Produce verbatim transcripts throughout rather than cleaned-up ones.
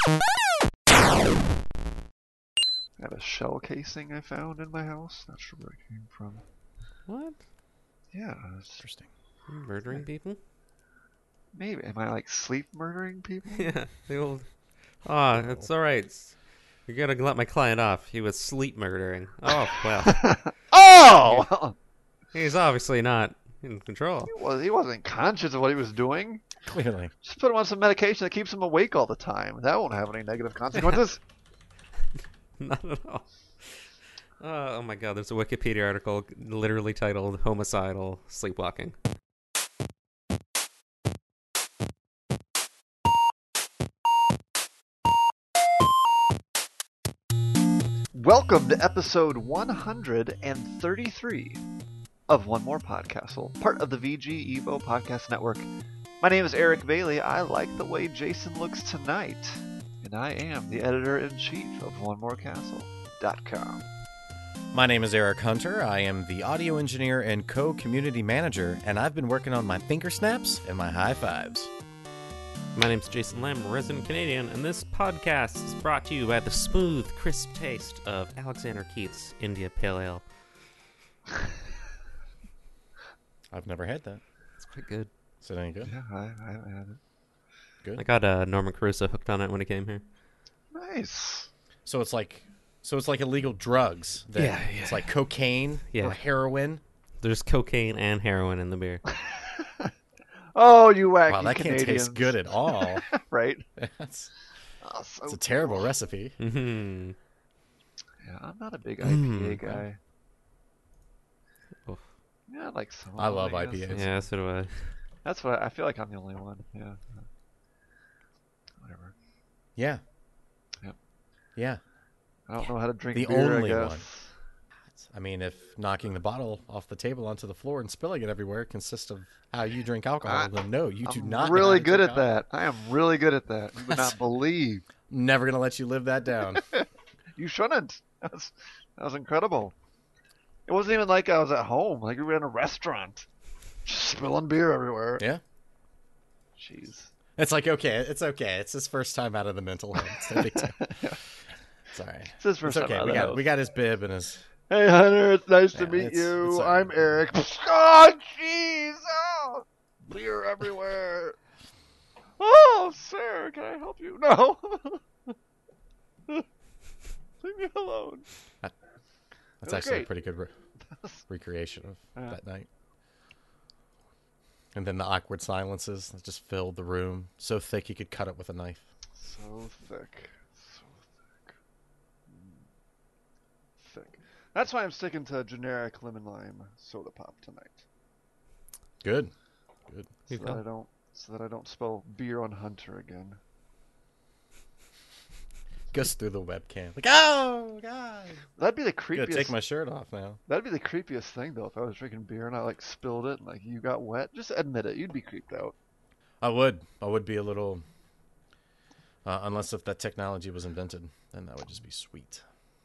I have a shell casing I found in my house. Not sure where it came from. What? Yeah. It's... Interesting. You murdering people? Maybe. Am I like sleep murdering people? Yeah. The old. Ah, oh, it's all right. You're gonna let my client off. He was sleep murdering. Oh well. Oh. He's obviously not in control. He, was, he wasn't conscious of what he was doing. Clearly. Just put him on some medication that keeps him awake all the time. That won't have any negative consequences. Not at all. Uh, oh my god, there's a Wikipedia article literally titled Homicidal Sleepwalking. Welcome to episode one hundred thirty-three of One More Podcastle, part of the V G Evo Podcast Network. My name is Eric Bailey. I like the way Jason looks tonight. And I am the editor-in-chief of one more castle dot com. My name is Eric Hunter. I am the audio engineer and co-community manager, and I've been working on my finger snaps and my high fives. My name's Jason Lamb, resident Canadian, and this podcast is brought to you by the smooth, crisp taste of Alexander Keith's India Pale Ale. I've never had that. It's quite good. Is it any good? Yeah, I, I haven't had it. Good. I got uh, Norman Caruso hooked on it when he came here. Nice. So it's like, so it's like illegal drugs. Then. Yeah, yeah. It's like cocaine Yeah. or heroin. There's cocaine and heroin in the beer. Oh, you wacky Wow, that Canadians. can't taste good at all. Right? That's, Oh, so it's a terrible cool. recipe. Mm-hmm. Yeah, I'm not a big I P A Mm. guy. Oof. Yeah, I like some. I love guess. I P As. Yeah, so do I. That's what I, I feel like I'm the only one. Yeah. Whatever. Yeah. Yep. Yeah. I don't know how to drink The beer, only I guess. one. I mean, if knocking the bottle off the table onto the floor and spilling it everywhere consists of how you drink alcohol, I- then no, you do I'm not. know how really to good drink at that. I am really good at that. You would not believe. Never gonna let you live that down. You shouldn't. That was, that was incredible. It wasn't even like I was at home. Like we were in a restaurant. Just spilling beer everywhere. Yeah. Jeez. It's like, okay, it's okay. It's his first time out of the mental home. It's no big deal. It's all right. It's his first It's time okay. out of We the got house. we got his bib and his. Hey, Hunter, it's nice to Yeah, meet it's- you. it's all I'm right. Eric. Oh, jeez. Oh, beer everywhere. Oh, sir, can I help you? No. Leave me alone. That's was actually great. a pretty good re- recreation of Yeah. that night. And then the awkward silences that just filled the room, so thick you could cut it with a knife. So thick. So thick. Mm. Thick. That's why I'm sticking to generic lemon lime soda pop tonight. Good. Good. So You that I go. don't so that I don't spill beer on Hunter again. Goes through the webcam. Like, oh, God. That'd be the I'm gonna creepiest take my shirt off now. That'd be the creepiest thing though if I was drinking beer and I like spilled it and like you got wet. Just admit it. You'd be creeped out. I would. I would be a little. Uh, unless if that technology was invented, then that would just be sweet.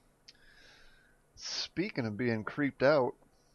Speaking of being creeped out,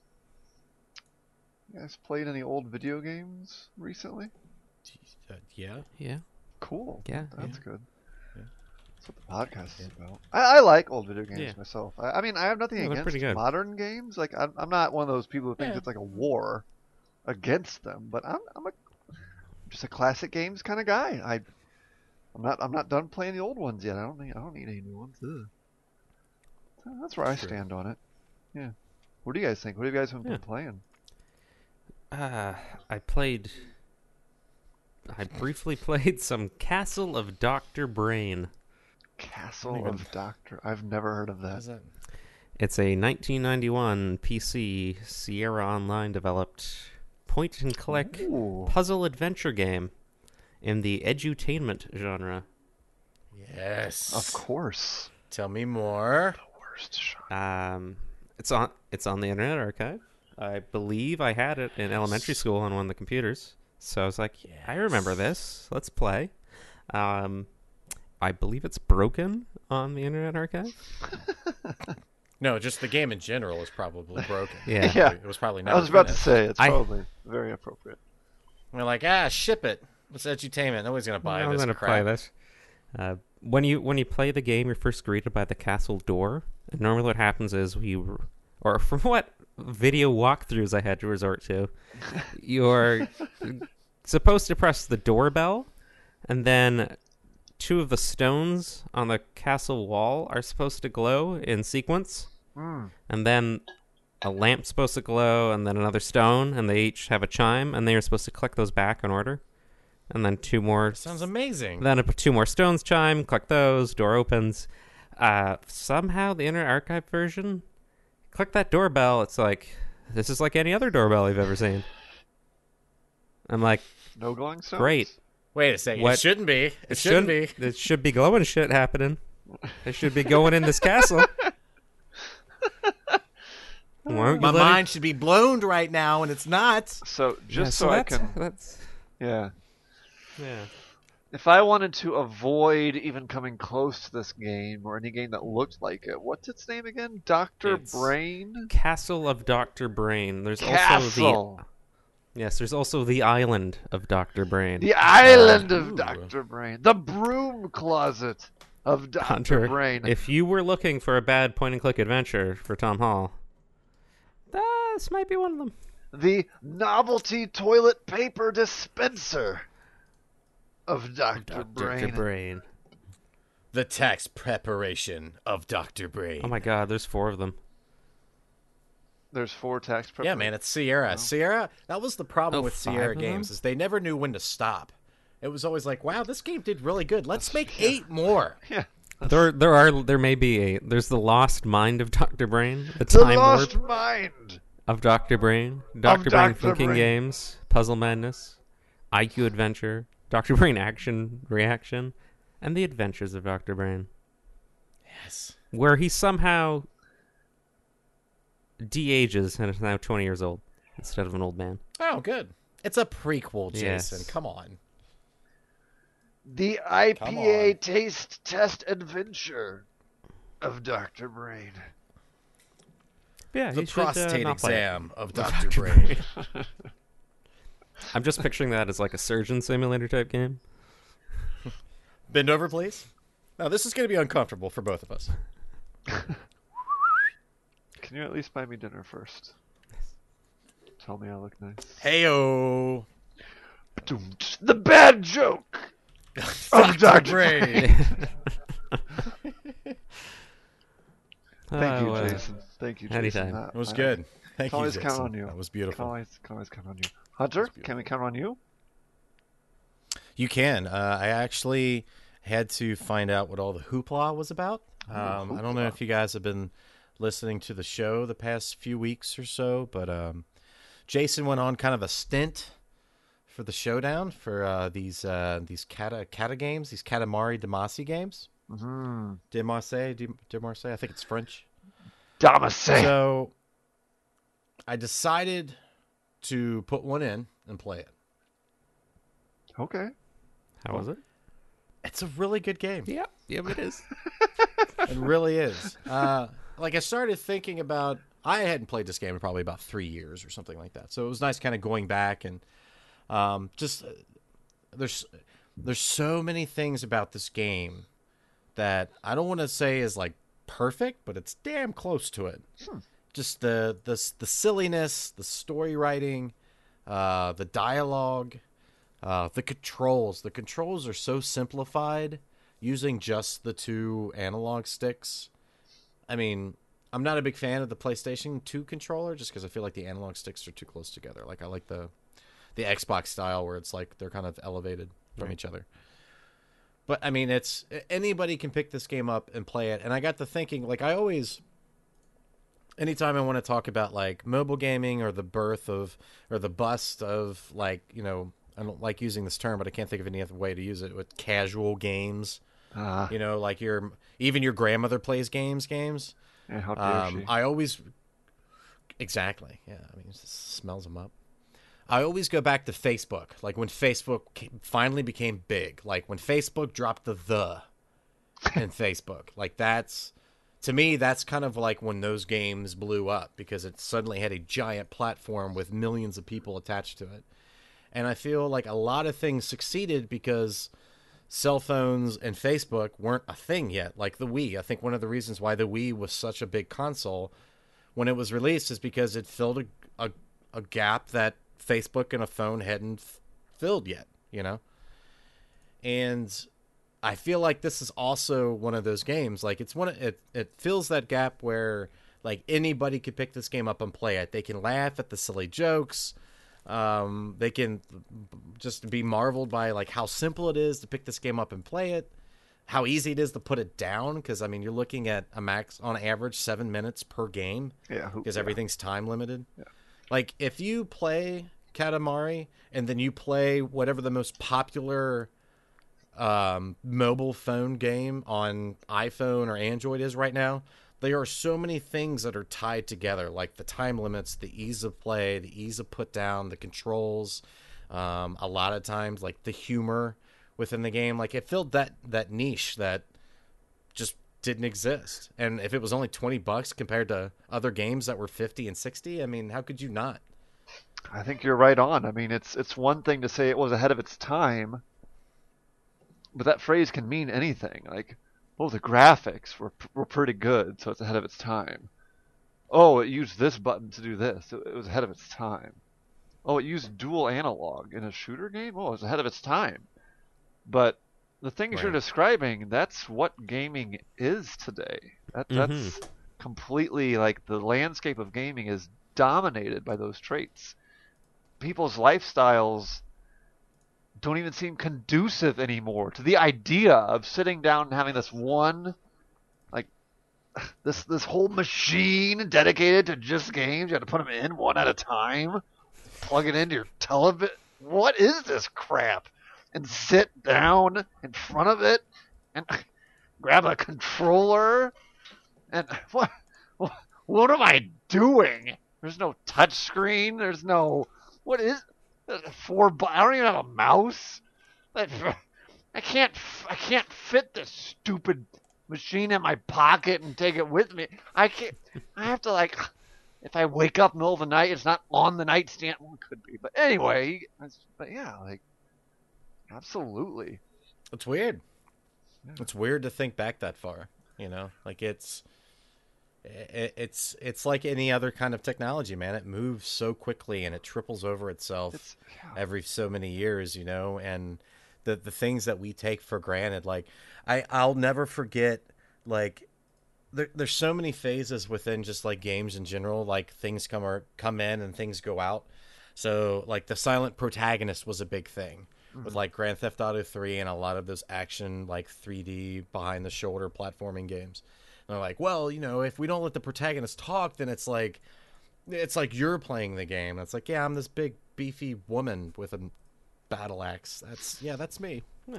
you guys played any old video games recently? Uh, yeah. Yeah. Cool. Yeah, That's yeah. good. Yeah. That's what the podcast is about. I, I like old video games Yeah. myself. I, I mean, I have nothing Yeah, they're against pretty good. modern games. Like, I'm, I'm not one of those people who thinks Yeah. it's like a war against them. But I'm, I'm a just a classic games kind of guy. I, I'm not, I'm not done playing the old ones yet. I don't need, I don't need any new ones. Ugh. So that's where I True. stand on it. Yeah. What do you guys think? What have you guys been Yeah. playing? Uh, I played. I briefly played some Castle of Doctor Brain. Castle even- of Doctor. I've never heard of What that. is that? It's a nineteen ninety-one P C Sierra Online developed point and click Ooh. puzzle adventure game in the edutainment genre. Yes. Of course. Tell me more. The worst shot. Um, it's on it's on the Internet Archive. I believe I had it in elementary school on one of the computers. So I was like, I remember this. Let's play. Um, I believe it's broken on the Internet Archive. No, just the game in general is probably broken. Yeah. Yeah. It was probably I never was about to finished. say, it's I- probably very appropriate. We're like, ah, ship it. What's edutainment? Nobody's gonna buy I'm this gonna crap. play this. Uh, when you when you play the game, you're first greeted by the castle door. And normally, what happens is we, or from what video walkthroughs I had to resort to, you're supposed to press the doorbell, and then two of the stones on the castle wall are supposed to glow in sequence, Mm. and then a lamp's supposed to glow, and then another stone, and they each have a chime, and they are supposed to collect those back in order. And then two more. Sounds amazing. Then two more stones chime, collect those, door opens. Uh, somehow the Internet Archive version, click that doorbell. It's like, this is like any other doorbell you've ever seen. I'm like, No glowing stones? great. Wait a second. What- It shouldn't be. It, it shouldn't, be. It should be glowing shit happening. It should be going in this castle. Why don't My you let mind should be blown right now, and it's not. So it... just Yeah, so, I that's, can, That's, yeah. yeah. If I wanted to avoid even coming close to this game or any game that looked like it, what's its name again? Doctor It's- Brain? Castle of Doctor Brain. There's also Castle. the... Yes, there's also the island of Doctor Brain. The island Ooh. of Doctor Brain. The broom closet of Doctor Hunter, Brain. if you were looking for a bad point-and-click adventure for Tom Hall, this might be one of them. The novelty toilet paper dispenser of Doctor Brain. Doctor Brain. The tax preparation of Doctor Brain. Oh my god, there's four of them. There's four tax prep. Yeah, man, it's Sierra. Sierra, that was the problem Oh, with five Sierra of games them? is they never knew when to stop. It was always like, wow, this game did really good. Let's make yeah. eight more. Yeah. There, there are, there may be a. There's the Lost Mind of Doctor Brain, the The Time Lost Warp Mind. of Doctor Brain, Doctor Brain Doctor Thinking Brain. Games, Puzzle Madness, I Q Adventure, Doctor Brain Action Reaction, and The Adventures of Doctor Brain, Yes. where he somehow de-ages and is now twenty years old instead of an old man. Oh, good. It's a prequel, Jason. Yes. Come on. The I P A on. taste test adventure of Doctor Brain. Yeah, The he should, uh, prostate not play it. exam of Doctor Brain. I'm just picturing that as like a surgeon simulator type game. Bend over, please. Now, this is going to be uncomfortable for both of us. Can you at least buy me dinner first? Tell me I look nice. Heyo. The bad joke of Doctor Brain. Thank you, Oh, uh, Jason. Thank you, Jason. anytime. That- It was I- good. Thank Can you, always Jason. count on you. That was Can beautiful. always, can always count on you. Hunter, beautiful. can we count on you? You can. Uh, I actually had to find out what all the hoopla was about. Um, I don't know hoopla. if you guys have been listening to the show the past few weeks or so, but um, Jason went on kind of a stint for the showdown for uh, these uh, these kata kata games, these Katamari Damacy games. Mm-hmm. De Marseille, De, De Marseille. I think it's French. Damacy. So I decided to put one in and play it. Okay. How was it? It's a really good game. Yeah, yeah, it is. It really is. Uh, like I started thinking about, I hadn't played this game in probably about three years or something like that. So it was nice kind of going back and um, just uh, there's there's so many things about this game that I don't want to say is like perfect, but it's damn close to it. Hmm. Just the the the silliness, the story writing, uh, the dialogue, uh, the controls. The controls are so simplified using just the two analog sticks. I mean, I'm not a big fan of the PlayStation two controller just because I feel like the analog sticks are too close together. Like I like the the Xbox style where it's like they're kind of elevated from Right. each other. But I mean, it's anybody can pick this game up and play it. And I got to thinking, like I always, anytime I want to talk about like mobile gaming or the birth of or the bust of like, you know, I don't like using this term, but I can't think of any other way to use it, with casual games. Ah, You know, like your even your grandmother plays games, games. yeah, how dare Um, she? I always exactly, yeah. I mean, it just smells them up. I always go back to Facebook, like when Facebook came, finally became big, like when Facebook dropped the the in Facebook, like that's to me that's kind of like when those games blew up because it suddenly had a giant platform with millions of people attached to it. And I feel like a lot of things succeeded because cell phones and Facebook weren't a thing yet, like the Wii. I think one of the reasons why the Wii was such a big console when it was released is because it filled a, a, a gap that Facebook and a phone hadn't f- filled yet, you know? And I feel like this is also one of those games. Like it's one, it, it fills that gap where like anybody could pick this game up and play it. They can laugh at the silly jokes. Um, they can just be marveled by like how simple it is to pick this game up and play it, how easy it is to put it down. Because I mean, you're looking at a max on average seven minutes per game. Yeah, because yeah. everything's time limited. Yeah. Like if you play Katamari and then you play whatever the most popular um, mobile phone game on iPhone or Android is right now. There are so many things that are tied together, like the time limits, the ease of play, the ease of put down, the controls. Um, a lot of times, like the humor within the game, like it filled that that niche that just didn't exist. And if it was only twenty bucks compared to other games that were fifty and sixty, I mean, how could you not? I think you're right on. I mean, it's it's one thing to say it was ahead of its time, but that phrase can mean anything. Like, oh, the graphics were were pretty good, so it's ahead of its time. Oh, it used this button to do this. It, it was ahead of its time. Oh, it used dual analog in a shooter game. Oh, it was ahead of its time. But the things Right. you're describing, that's what gaming is today. That that's Mhm. completely like the landscape of gaming is dominated by those traits. People's lifestyles don't even seem conducive anymore to the idea of sitting down and having this one, like, this this whole machine dedicated to just games. You have to put them in one at a time, plug it into your television. What is this crap? And sit down in front of it and grab a controller and what? What am I doing? There's no touch screen. There's no what is four. bu- I don't even have a mouse. That- I can't. I can't fit this stupid machine in my pocket and take it with me. I can't. I have to like. If I wake up in the middle of the night, it's not on the nightstand. Well, it could be, but anyway. But yeah, like absolutely. It's weird. Yeah. It's weird to think back that far, you know? Like it's it, it's it's like any other kind of technology, man. It moves so quickly and it triples over itself It's yeah. every so many years, you know, and the the things that we take for granted, like I I'll never forget like there, there's so many phases within just like games in general, like things come or come in and things go out. So like the silent protagonist was a big thing with like Grand Theft Auto three and a lot of those action like three D behind the shoulder platforming games. And they're like, well, you know, if we don't let the protagonist talk, then it's like it's like you're playing the game. And it's like, yeah, I'm this big beefy woman with a battle axe. That's yeah, that's me. Yeah.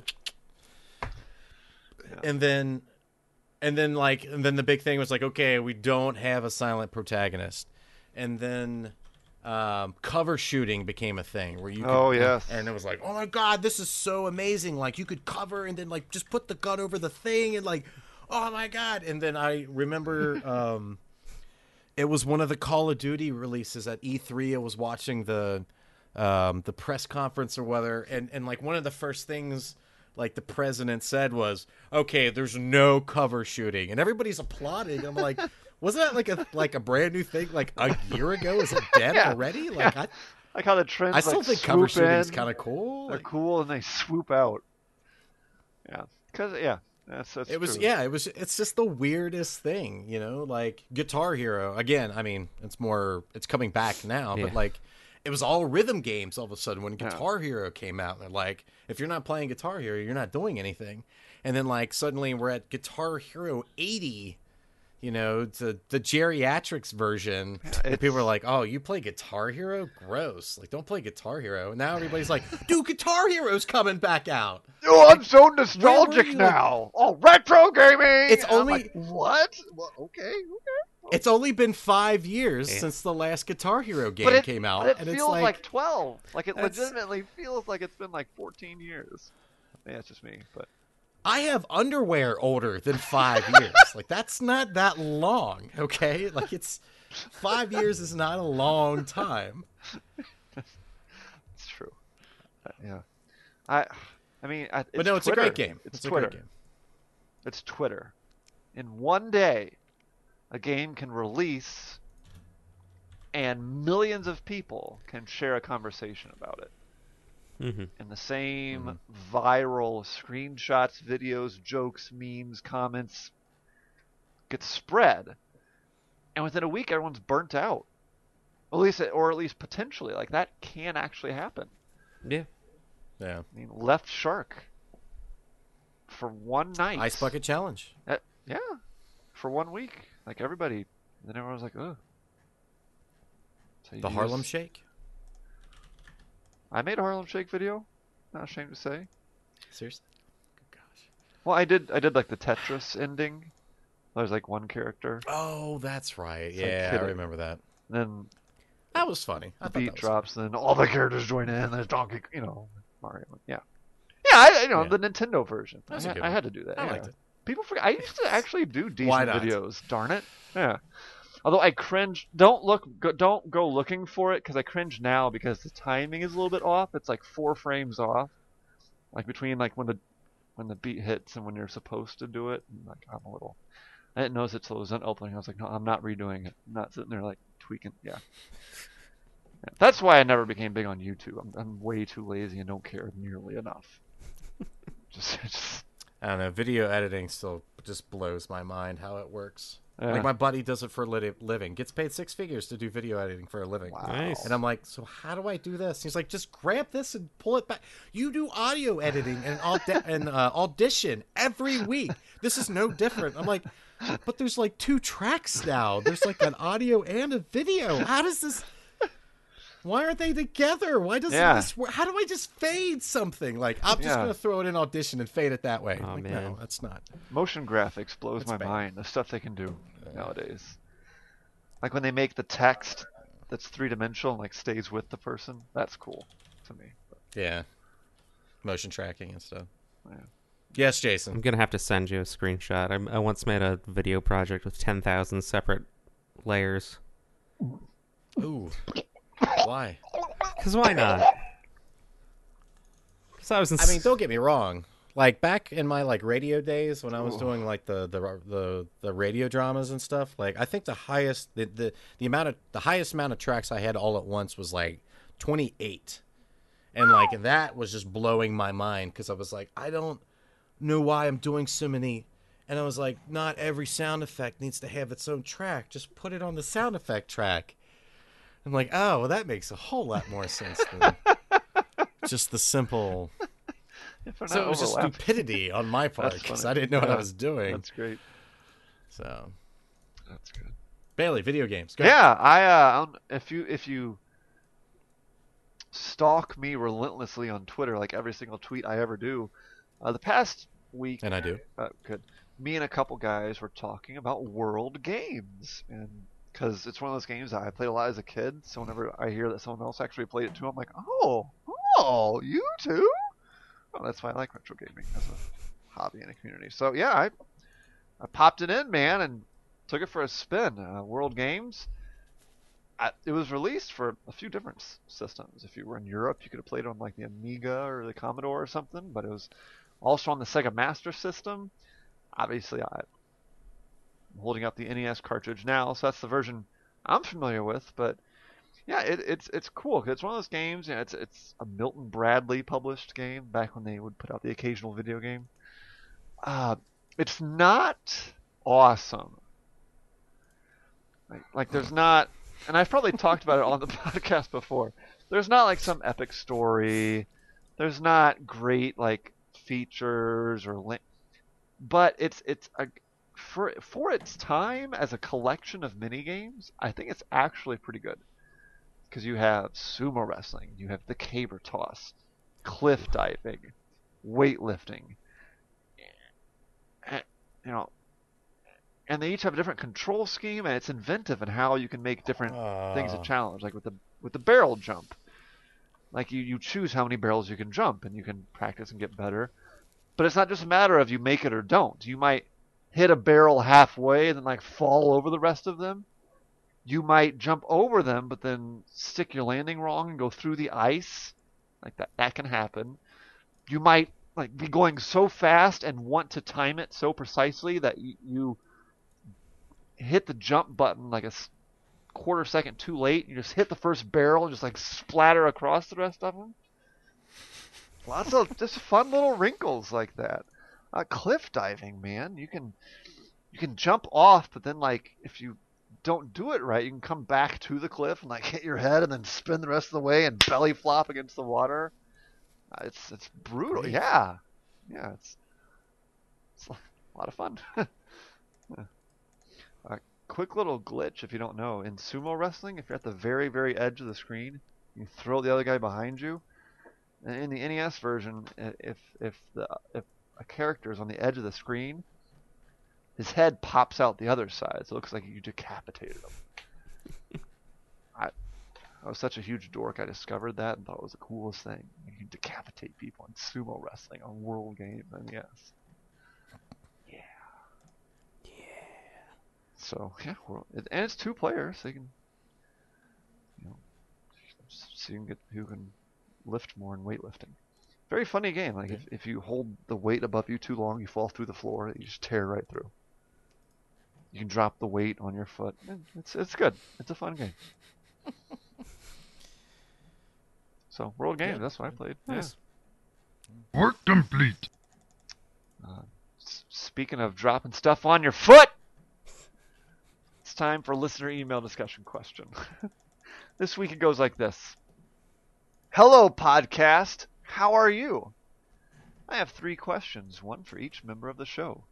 And then and then like and then the big thing was like, okay, we don't have a silent protagonist. And then um, cover shooting became a thing where you could, Oh, yes. and it was like, oh my god, this is so amazing, like you could cover and then like just put the gun over the thing and like, oh my god. And then I remember um, it was one of the Call of Duty releases at E three. I was watching the um, the press conference or whether and, and like one of the first things like the president said was, okay, there's no cover shooting, and everybody's applauding. I'm like, wasn't that like a like a brand new thing like a year ago? Is it dead Yeah. already? Like Yeah. I, Like how the trends I still like, think cover swoop shooting's in, kind of cool. They're Like, cool and they swoop out. Yeah, because yeah, that's that's it was true. yeah, it was. It's just the weirdest thing, you know. Like Guitar Hero again. I mean, it's more. It's coming back now, but Yeah. like. It was all rhythm games all of a sudden when Yeah. Guitar Hero came out. They're like, if you're not playing Guitar Hero, you're not doing anything. And then like suddenly we're at Guitar Hero eighty, you know, the the geriatrics version. and it's- people are like, oh, you play Guitar Hero? Gross. Like, don't play Guitar Hero. And now everybody's like, dude, Guitar Hero's coming back out. Oh, I'm so where were nostalgic you, like- now. Oh, retro gaming. It's And I'm only- like, what? Well, okay, okay. It's only been five years Yeah. since the last Guitar Hero game But it came out. But it and feels it's like, like, twelve. Like it That's- legitimately feels like it's been like fourteen years. Yeah, it's just me, but I have underwear older than five years. Like, that's not that long, okay? Like, it's five years is not a long time. it's true. Uh, yeah, I I mean, I- it's But no, it's Twitter. a great game. It's, It's, Twitter. a great game. It's Twitter. In one day, a game can release, and millions of people can share a conversation about it. Mm-hmm. And the same Mhm. viral screenshots, videos, jokes, memes, comments get spread. And within a week, everyone's burnt out. At least, or at least potentially, like that can actually happen. Yeah. Yeah. I mean, Left Shark for one night. Ice Bucket Challenge. Uh, yeah, for one week. Like everybody, then everyone was like, "Ugh." So you The do Harlem this- Shake. I made a Harlem Shake video. Not ashamed to say. Seriously? Good gosh. Well, I did. I did like the Tetris ending. There's like one character, Oh, that's right. It's like Yeah, I kidding. remember that. and then That was funny. I the thought beat that was drops, and then all the characters join in. There's Donkey, you know, Mario. Yeah, yeah. I, you know, Yeah. the Nintendo version. I, That's a had, good I one. had to do that. I yeah. liked it. People forget. I used to actually do Why decent not? videos. Darn it. Yeah. Although I cringe. Don't look. Go, don't go looking for it because I cringe now because the timing is a little bit off. It's like four frames off, like between like when the when the beat hits and when you're supposed to do it. And, like I'm a little. I didn't notice it till it was done opening. I was like, no, I'm not redoing it. I'm not sitting there like tweaking. Yeah. Yeah. That's why I never became big on YouTube. I'm, I'm way too lazy and don't care nearly enough. just, just I don't know. Video editing still just blows my mind how it works. Yeah. Like my buddy does it for a lit- living. Gets paid six figures to do video editing for a living. Wow. Nice. And I'm like, so how do I do this? He's like, just grab this and pull it back. You do audio editing and, audi- and uh, audition every week. This is no different. I'm like, but there's like two tracks now. There's like an audio and a video. How does this? Why aren't they together? Why doesn't Yeah. this work? How do I just fade something? Like, I'm just Yeah. gonna throw it in audition and fade it that way. Oh, like, man. no, that's not. Motion graphics blows It's my bad. mind. The stuff they can do nowadays. Like when they make the text that's three dimensional and like stays with the person. That's cool to me. But, Yeah, motion tracking and stuff. yeah. Yes, I'm Jason. gonna have to send you a screenshot. I, I once made a video project with ten thousand separate layers. Ooh, why? Cause why not? Cause I was. In I mean, don't get me wrong. Like back in my like radio days when I was Ooh. doing like the, the the the radio dramas and stuff, like I think the highest the, the the amount of the highest amount of tracks I had all at once was like twenty-eight. And like that was just blowing my mind cuz I was like, I don't know why I'm doing so many. And I was like, not every sound effect needs to have its own track. Just put it on the sound effect track. I'm like, oh, well, that makes a whole lot more sense than just the simple. If they're So not it was just overlapping. stupidity on my part That's because funny. I didn't know what I Yeah. was doing. That's great. So That's good. Bailey, video games. Go ahead. Yeah, I uh, I don't- if you if you stalk me relentlessly on Twitter, like every single tweet I ever do, uh, the past week, And I do. uh, good. Me and a couple guys were talking about World Games, and because it's one of those games that I played a lot as a kid, so whenever I hear that someone else actually played it too, I'm like, oh, oh, you too? Oh, that's why I like retro gaming as a hobby and a community. So yeah, I I popped it in, man, and took it for a spin. Uh, World Games. I, it was released for a few different s- systems. If you were in Europe, you could have played it on like the Amiga or the Commodore or something, but it was also on the Sega Master System. Obviously, I, I'm holding up the N E S cartridge now, so that's the version I'm familiar with. But yeah, it, it's it's cool 'cause it's one of those games. You know, it's it's a Milton Bradley published game back when they would put out the occasional video game. Uh, it's not awesome. Like, like there's not, and I've probably talked about it on the podcast before. There's not like some epic story. There's not great like features or link, but it's it's a for for its time as a collection of mini games. I think it's actually pretty good because you have sumo wrestling, you have the caber toss, cliff diving, weightlifting, and, you know, and they each have a different control scheme, and it's inventive in how you can make different things a Ah. challenge. Like with the with the barrel jump, like you, you choose how many barrels you can jump, and you can practice and get better. But it's not just a matter of you make it or don't. You might hit a barrel halfway and then like fall over the rest of them. You might jump over them, but then stick your landing wrong and go through the ice. Like that, that can happen. You might like be going so fast and want to time it so precisely that you, you hit the jump button like a quarter second too late. You just hit the first barrel and just like splatter across the rest of them. Lots of just fun little wrinkles like that. Uh, cliff diving, man. You can you can jump off, but then like if you don't do it right, you can come back to the cliff and like hit your head and then spin the rest of the way and belly flop against the water. Uh, it's it's brutal. Great. Yeah, yeah. It's it's a lot of fun. Yeah. A quick little glitch, if you don't know, in sumo wrestling, if you're at the very very edge of the screen, you throw the other guy behind you. And in the N E S version, if if the if a character is on the edge of the screen, his head pops out the other side, so it looks like you decapitated him. I, I was such a huge dork, I discovered that and thought it was the coolest thing. You can decapitate people in sumo wrestling on World Game N E S. Yeah. Yeah. So, yeah, we're, and it's two players, so you can, you know, so you can get who can lift more in weightlifting. Very funny game. Like, if, if you hold the weight above you too long, you fall through the floor, you just tear right through. You can drop the weight on your foot. It's it's good. It's a fun game. So, World Games, Good. that's what I played. Nice. Yeah. Work complete. Uh, s- speaking of dropping stuff on your foot, it's time for listener email discussion question. This week it goes like this. Hello, podcast. How are you? I have three questions, one for each member of the show.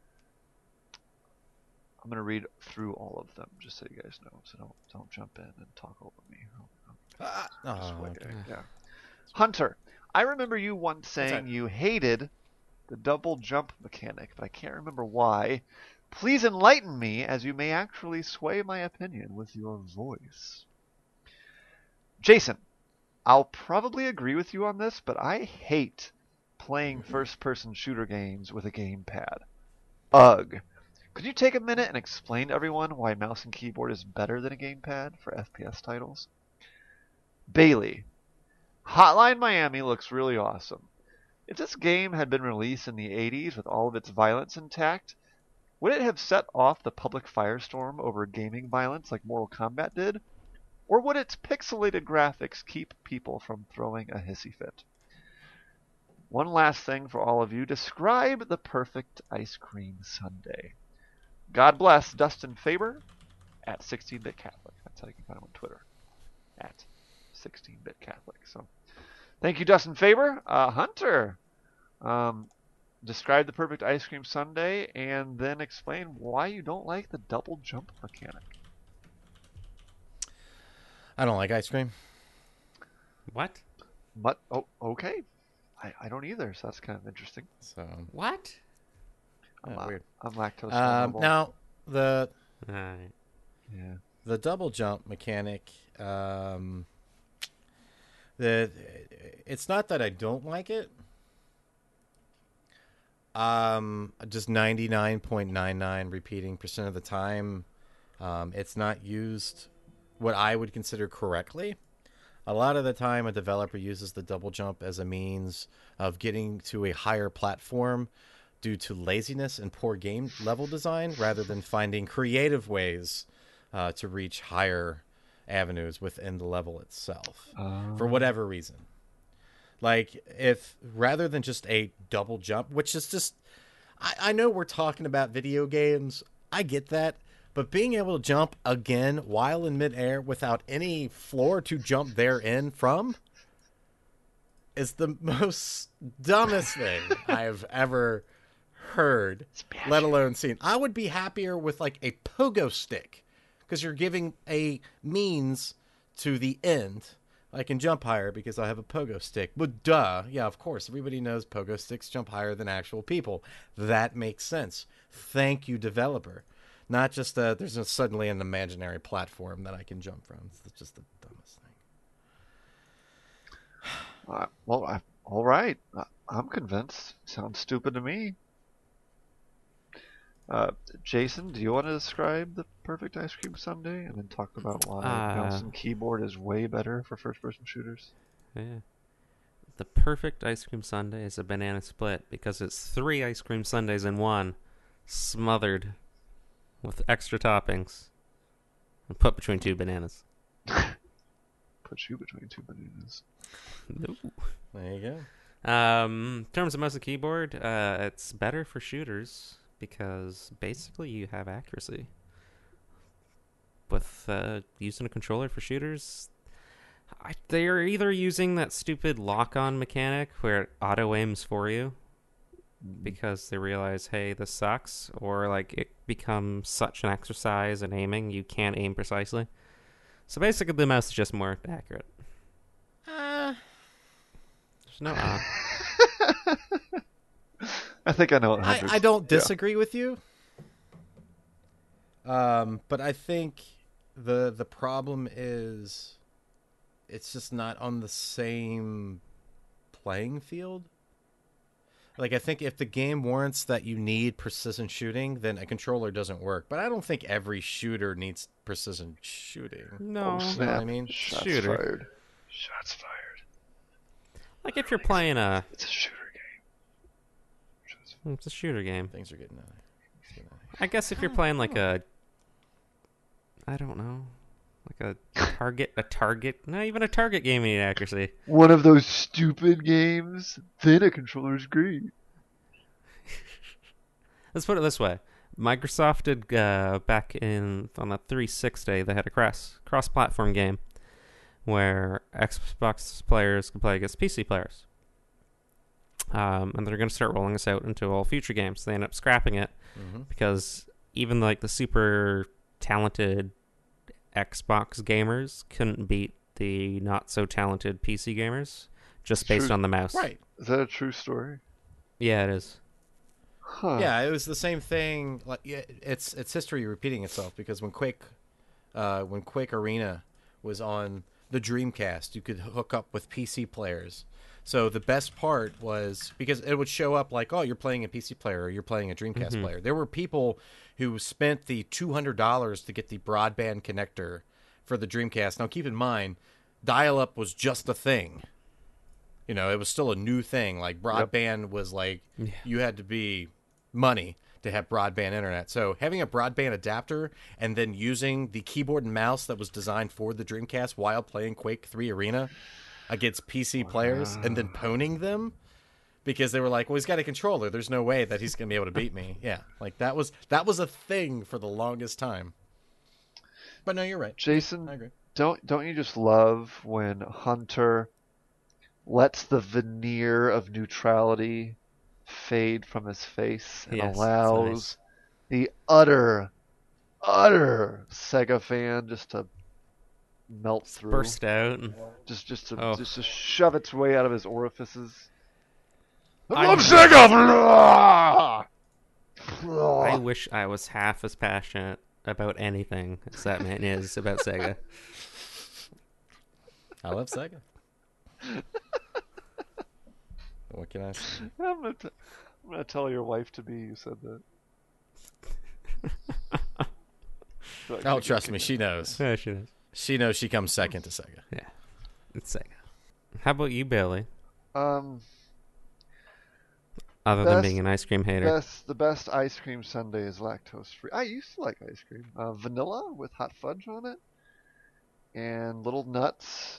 I'm going to read through all of them, just so you guys know, so don't don't jump in and talk over me. Ah, Just oh, wait, okay. yeah. Hunter, I remember you once saying that? you hated the double jump mechanic, but I can't remember why. Please enlighten me, as you may actually sway my opinion with your voice. Jason, I'll probably agree with you on this, but I hate playing first-person shooter games with a gamepad. Ugh. Could you take a minute and explain to everyone why mouse and keyboard is better than a gamepad for F P S titles? Bailey, Hotline Miami looks really awesome. If this game had been released in the eighties with all of its violence intact, would it have set off the public firestorm over gaming violence like Mortal Kombat did? Or would its pixelated graphics keep people from throwing a hissy fit? One last thing for all of you. Describe the perfect ice cream sundae. God bless, Dustin Faber at sixteen bit Catholic. That's how you can find him on Twitter. At sixteen bit Catholic. So, thank you, Dustin Faber. Uh, Hunter, um, describe the perfect ice cream sundae and then explain why you don't like the double jump mechanic. I don't like ice cream. What? But, oh, okay. I, I don't either, so that's kind of interesting. So What? I'm, yeah, la- weird. I'm lactose Um, vulnerable. now the Alright. Yeah. the double jump mechanic. Um, the it's not that I don't like it. Um, just ninety-nine point nine nine repeating percent of the time, um, it's not used what I would consider correctly. A lot of the time, a developer uses the double jump as a means of getting to a higher platform due to laziness and poor game level design, rather than finding creative ways uh, to reach higher avenues within the level itself, Um, for whatever reason. Like, if rather than just a double jump, which is just, I, I know we're talking about video games, I get that, but being able to jump again while in midair without any floor to jump therein from is the most dumbest thing I've ever heard, let alone seen. I would be happier with like a pogo stick, because you're giving a means to the end. I can jump higher because I have a pogo stick. But duh, yeah, of course, everybody knows pogo sticks jump higher than actual people. That makes sense. Thank you, developer. Not just that there's a, suddenly an imaginary platform that I can jump from. It's just the dumbest thing. Uh, well, I, all right. I, I'm convinced. Sounds stupid to me. Uh, Jason, do you want to describe the perfect ice cream sundae and then talk about why Uh, mouse and keyboard is way better for first-person shooters? Yeah. the perfect ice cream sundae is a banana split because it's three ice cream sundaes in one, smothered with extra toppings, and put between two bananas. Put you between two bananas. No. There you go. Um, in terms of mouse and keyboard, uh, it's better for shooters because basically you have accuracy. With uh, using a controller for shooters, I, they're either using that stupid lock-on mechanic where it auto-aims for you because they realize, hey, this sucks, or like it becomes such an exercise in aiming you can't aim precisely. So basically the mouse is just more accurate. Uh, There's no uh. I think I know what I, Hendrix. I don't Yeah. disagree with you. Um, but I think the the problem is it's just not on the same playing field. Like, I think if the game warrants that you need precision shooting, then a controller doesn't work. But I don't think every shooter needs precision shooting. No. Oh, You know snap. what I mean? Shots Shooter. fired. Shots fired. Like if you're playing a, It's a shooter game. Shots it's a shooter game. Things are getting out of it's getting out of I guess if you're playing like a, I don't know, like a target, a target, not even a target game, you need accuracy. One of those stupid games, then a controller's great. Let's put it this way: Microsoft did uh, back in on the three sixty, they had a cross cross platform game where Xbox players could play against P C players. Um, and they're going to start rolling this out into all future games. They end up scrapping it Mhm. because even like the super talented Xbox gamers couldn't beat the not so talented P C gamers just based True. on the mouse. Right. Is that a true story? Yeah, it is. Huh. Yeah, it was the same thing. Like, yeah, it's it's history repeating itself because when Quake, uh, when Quake Arena was on the Dreamcast, you could hook up with P C players. So the best part was because it would show up like, oh, you're playing a P C player or you're playing a Dreamcast Mhm. player. There were people who spent the two hundred dollars to get the broadband connector for the Dreamcast. Now, keep in mind, dial-up was just a thing. You know, it was still a new thing. Like, broadband was like, Yeah. you had to be money to have broadband internet. So having a broadband adapter and then using the keyboard and mouse that was designed for the Dreamcast while playing Quake three Arena against P C players and then poning them because they were like, well, he's got a controller. There's no way that he's going to be able to beat me. Yeah, like that was that was a thing for the longest time. But no, you're right. Jason, I agree. don't don't you just love when Hunter lets the veneer of neutrality fade from his face and Yes, it's allows nice. the utter, utter Sega fan just to melt through, Burst out. And just just to Oh. just to shove its way out of his orifices. I I love wish- Sega. I wish I was half as passionate about anything as that man is about Sega. I love Sega. What can I say? I'm gonna, t- I'm gonna tell your wife to be you said that. Feel like Oh, she could trust kick me, it. she knows. Yeah, she is. She knows she comes second to Sega. Yeah, it's Sega. How about you, Bailey? Um, Other than Best- being an ice cream hater. best the best ice cream sundae is lactose free. I used to like ice cream, uh, vanilla with hot fudge on it, and little nuts,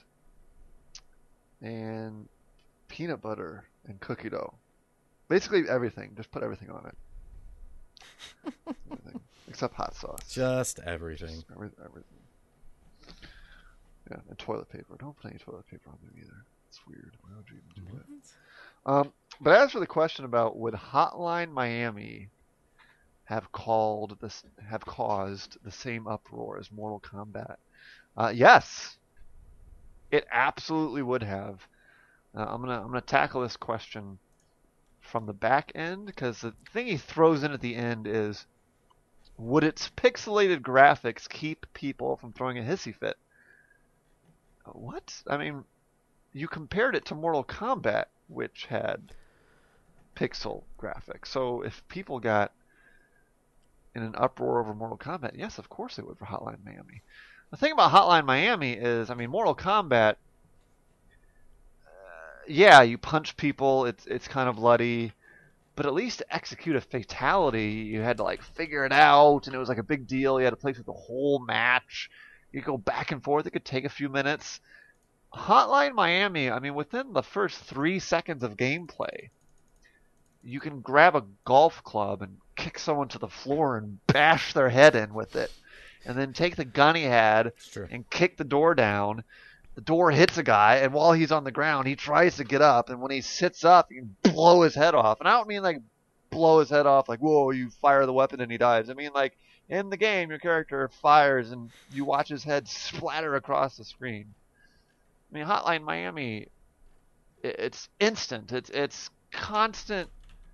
and peanut butter and cookie dough. Basically everything. Just put everything on it. Everything. Except hot sauce. Just everything. Every, everything. Yeah, and toilet paper. Don't put any toilet paper on there either. It's weird. Why would you even do that? Um, but as for the question about would Hotline Miami have called this have caused the same uproar as Mortal Kombat? Uh, yes, it absolutely would have. Uh, I'm gonna I'm gonna tackle this question from the back end because the thing he throws in at the end is, would its pixelated graphics keep people from throwing a hissy fit? Uh, What? I mean, you compared it to Mortal Kombat, which had pixel graphics. So if people got in an uproar over Mortal Kombat, yes, of course they would for Hotline Miami. The thing about Hotline Miami is, I mean, Mortal Kombat, uh, yeah, you punch people. It's it's kind of bloody, but at least to execute a fatality, you had to like figure it out, and it was like a big deal. You had to play through the whole match. You could go back and forth. It could take a few minutes. Hotline Miami, I mean, within the first three seconds of gameplay, you can grab a golf club and kick someone to the floor and bash their head in with it, and then take the gun he had and kick the door down. The door hits a guy, and while he's on the ground, he tries to get up, and when he sits up, you can blow his head off. And I don't mean like blow his head off like, whoa, you fire the weapon and he dies. I mean like in the game, your character fires and you watch his head splatter across the screen. I mean, Hotline Miami, it's instant. It's it's constant,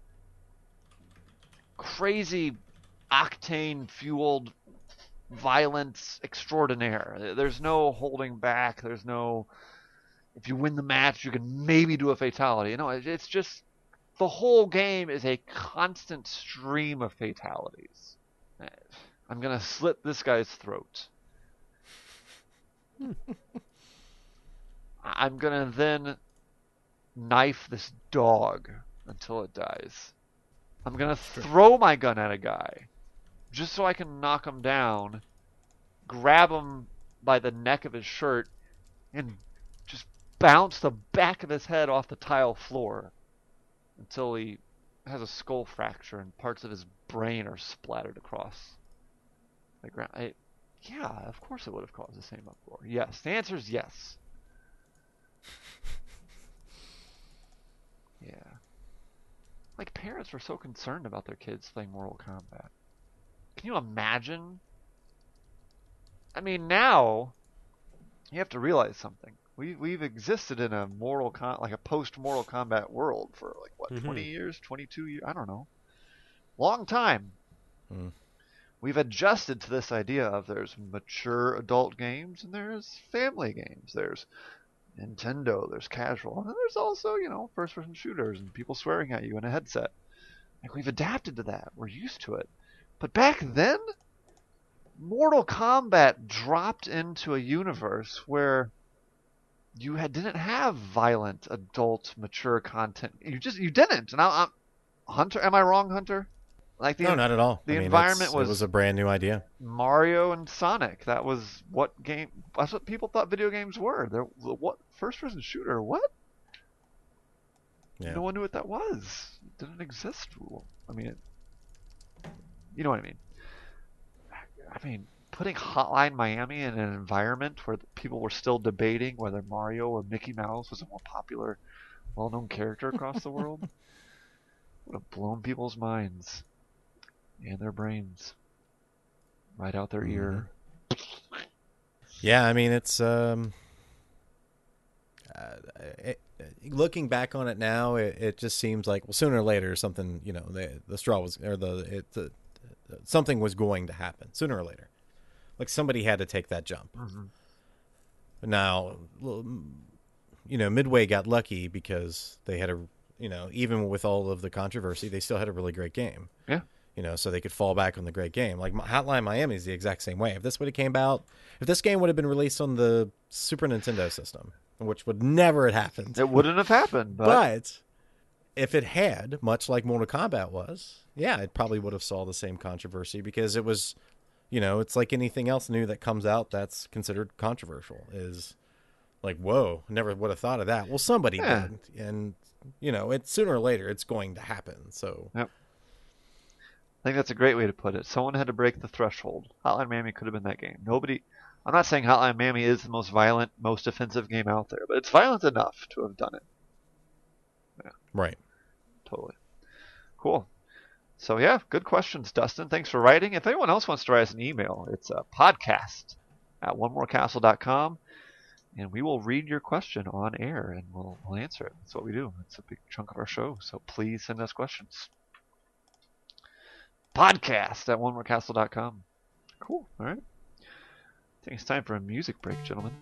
crazy, octane-fueled violence extraordinaire. There's no holding back. There's no, if you win the match, you can maybe do a fatality. No, it's just, the whole game is a constant stream of fatalities. I'm going to slit this guy's throat. I'm going to then knife this dog until it dies. I'm going to throw my gun at a guy just so I can knock him down, grab him by the neck of his shirt, and just bounce the back of his head off the tile floor until he has a skull fracture and parts of his brain are splattered across the ground. I, yeah, of course it would have caused the same uproar. Yes, the answer is yes. Yeah. Like, parents were so concerned about their kids playing Mortal Kombat. Can you imagine? I mean, now you have to realize something. We we've existed in a Mortal Com like a post Mortal Kombat world for like what mm-hmm. twenty years, twenty-two years, I don't know, long time. Mm. We've adjusted to this idea of there's mature adult games and there's family games. There's Nintendo, there's casual, and there's also, you know, first-person shooters and people swearing at you in a headset. Like, we've adapted to that. We're used to it. But back then, Mortal Kombat dropped into a universe where you had, didn't have violent, adult, mature content. You just you didn't. And I, I'm Hunter. Am I wrong, Hunter? Like the, no, not at all. The I mean, environment was it was a brand new idea. Mario and Sonic. That was what game. That's what people thought video games were. They're what first-person shooter? What? Yeah. No one knew what that was. It didn't exist. I mean, it, you know what I mean. I mean, putting Hotline Miami in an environment where people were still debating whether Mario or Mickey Mouse was a more popular, well-known character across the world would have blown people's minds and their brains right out their mm-hmm. ear. Yeah, I mean, it's um, uh, it, looking back on it now, it, it just seems like, well, sooner or later, something, you know, the the straw was, or the it the, something was going to happen sooner or later. Like, somebody had to take that jump. Mm-hmm. Now, you know, Midway got lucky because they had a, you know, even with all of the controversy, they still had a really great game. Yeah. You know, so they could fall back on the great game. Like, Hotline Miami is the exact same way. If this would have came out, if this game would have been released on the Super Nintendo system, which would never have happened. It wouldn't have happened. But, but if it had, much like Mortal Kombat was, yeah, it probably would have saw the same controversy because it was, you know, it's like anything else new that comes out that's considered controversial is like, whoa, never would have thought of that. Well, somebody yeah. did. And, you know, it's sooner or later it's going to happen. So yep. I think that's a great way to put it. Someone had to break the threshold. Hotline Miami could have been that game. Nobody, I'm not saying Hotline Miami is the most violent, most offensive game out there, but it's violent enough to have done it. Yeah. Right. Totally. Cool. So, yeah, good questions, Dustin. Thanks for writing. If anyone else wants to write us an email, it's a podcast at one more castle dot com, and we will read your question on air, and we'll, we'll answer it. That's what we do. It's a big chunk of our show, so please send us questions. Podcast at one more castle dot com. Cool. All right. I think it's time for a music break, gentlemen.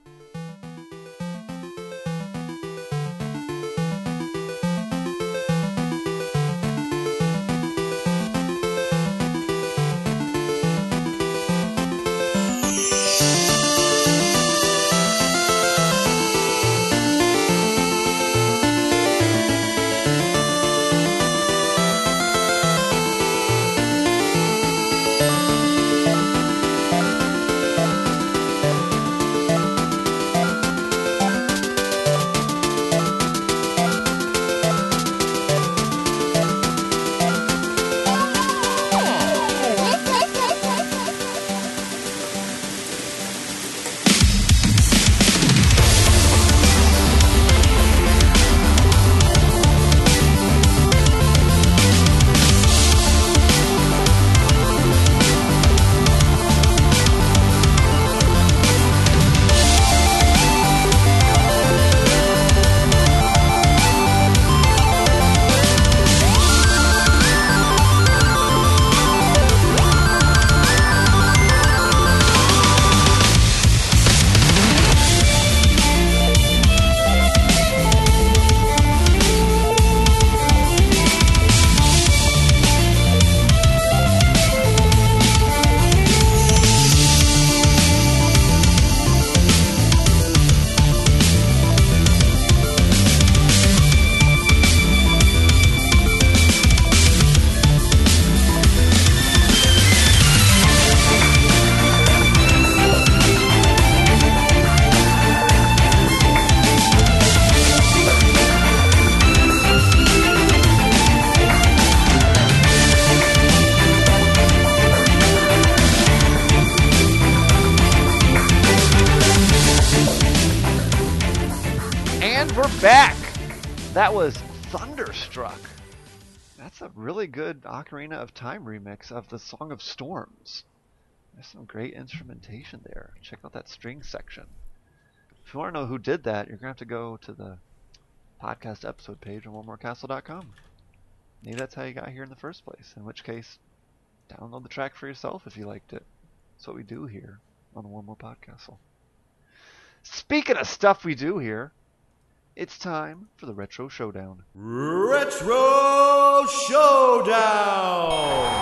That was Thunderstruck. That's a really good Ocarina of Time remix of the Song of Storms. There's some great instrumentation there. Check out that string section. If you want to know who did that, you're going to have to go to the podcast episode page on one more castle dot com. Maybe that's how you got here in the first place. In which case, download the track for yourself if you liked it. That's what we do here on the One More Podcastle. Speaking of stuff we do here, it's time for the Retro Showdown. Retro Showdown!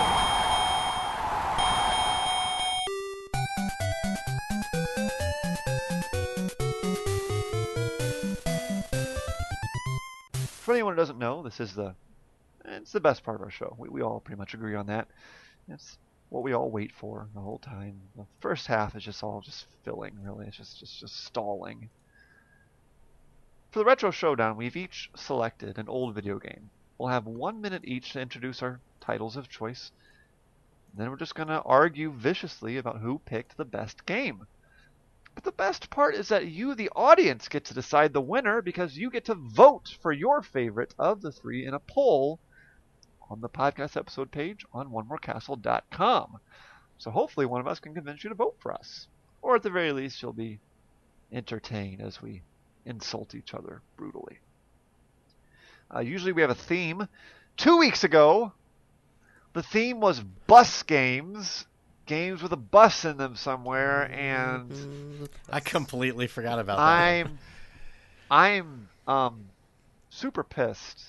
For anyone who doesn't know, this is the it's the best part of our show. We, we all pretty much agree on that. It's what we all wait for the whole time. The first half is just all just filling, really. It's just just, just stalling. For the Retro Showdown, we've each selected an old video game. We'll have one minute each to introduce our titles of choice. Then we're just going to argue viciously about who picked the best game. But the best part is that you, the audience, get to decide the winner because you get to vote for your favorite of the three in a poll on the podcast episode page on one more castle dot com. So hopefully one of us can convince you to vote for us. Or at the very least, you'll be entertained as we insult each other brutally. Uh, usually we have a theme. Two weeks ago, the theme was bus games. Games with a bus in them somewhere, and I completely forgot about that. I'm I'm um super pissed.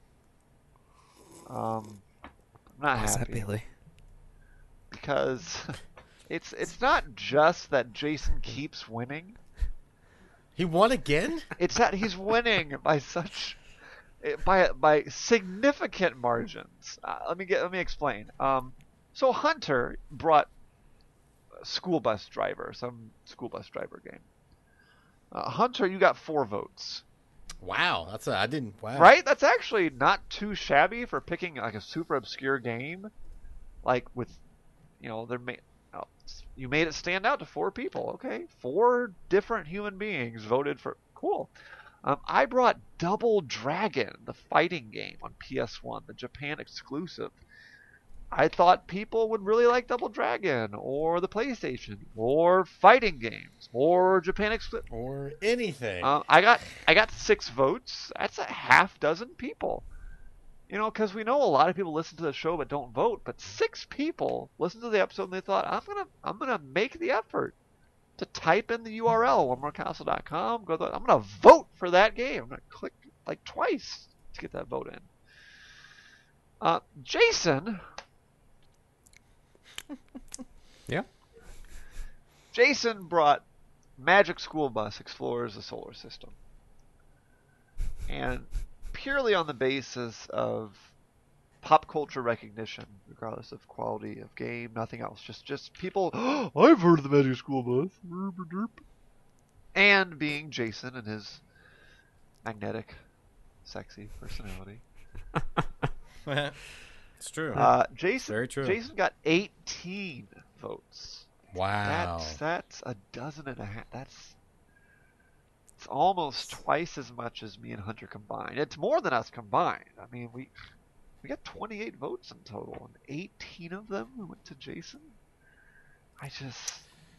Um I'm not What's happy. that, Bailey? Because it's it's not just that Jason keeps winning. He won again? It's that he's winning by such by by significant margins. Uh, let me get let me explain. Um So Hunter brought a school bus driver, some school bus driver game. Uh, Hunter, you got four votes. Wow, that's a, I didn't. Wow. Right? That's actually not too shabby for picking like a super obscure game. Like with, you know, there may, oh, you made it stand out to four people. Okay, four different human beings voted for. Cool. Um, I brought Double Dragon, the fighting game on P S one, the Japan exclusive. I thought people would really like Double Dragon, or the PlayStation, or fighting games, or Japan exclusive. Or anything. Uh, I got I got six votes. That's a half dozen people. You know, because we know a lot of people listen to the show but don't vote. But six people listened to the episode and they thought, I'm gonna I'm gonna make the effort to type in the U R L one more castle dot com. Go. I'm gonna vote for that game. I'm gonna click like twice to get that vote in. Uh, Jason. Yeah. Jason brought Magic School Bus Explorers the Solar System. And purely on the basis of pop culture recognition, regardless of quality of game, nothing else. Just just people, oh, I've heard of the Magic School Bus. And being Jason and his magnetic, sexy personality. It's true. Uh, Jason, Very true. Jason got eighteen votes. Wow. That's that's a dozen and a half. That's it's almost twice as much as me and Hunter combined. It's more than us combined. I mean, we we got twenty-eight votes in total, and eighteen of them went to Jason. I just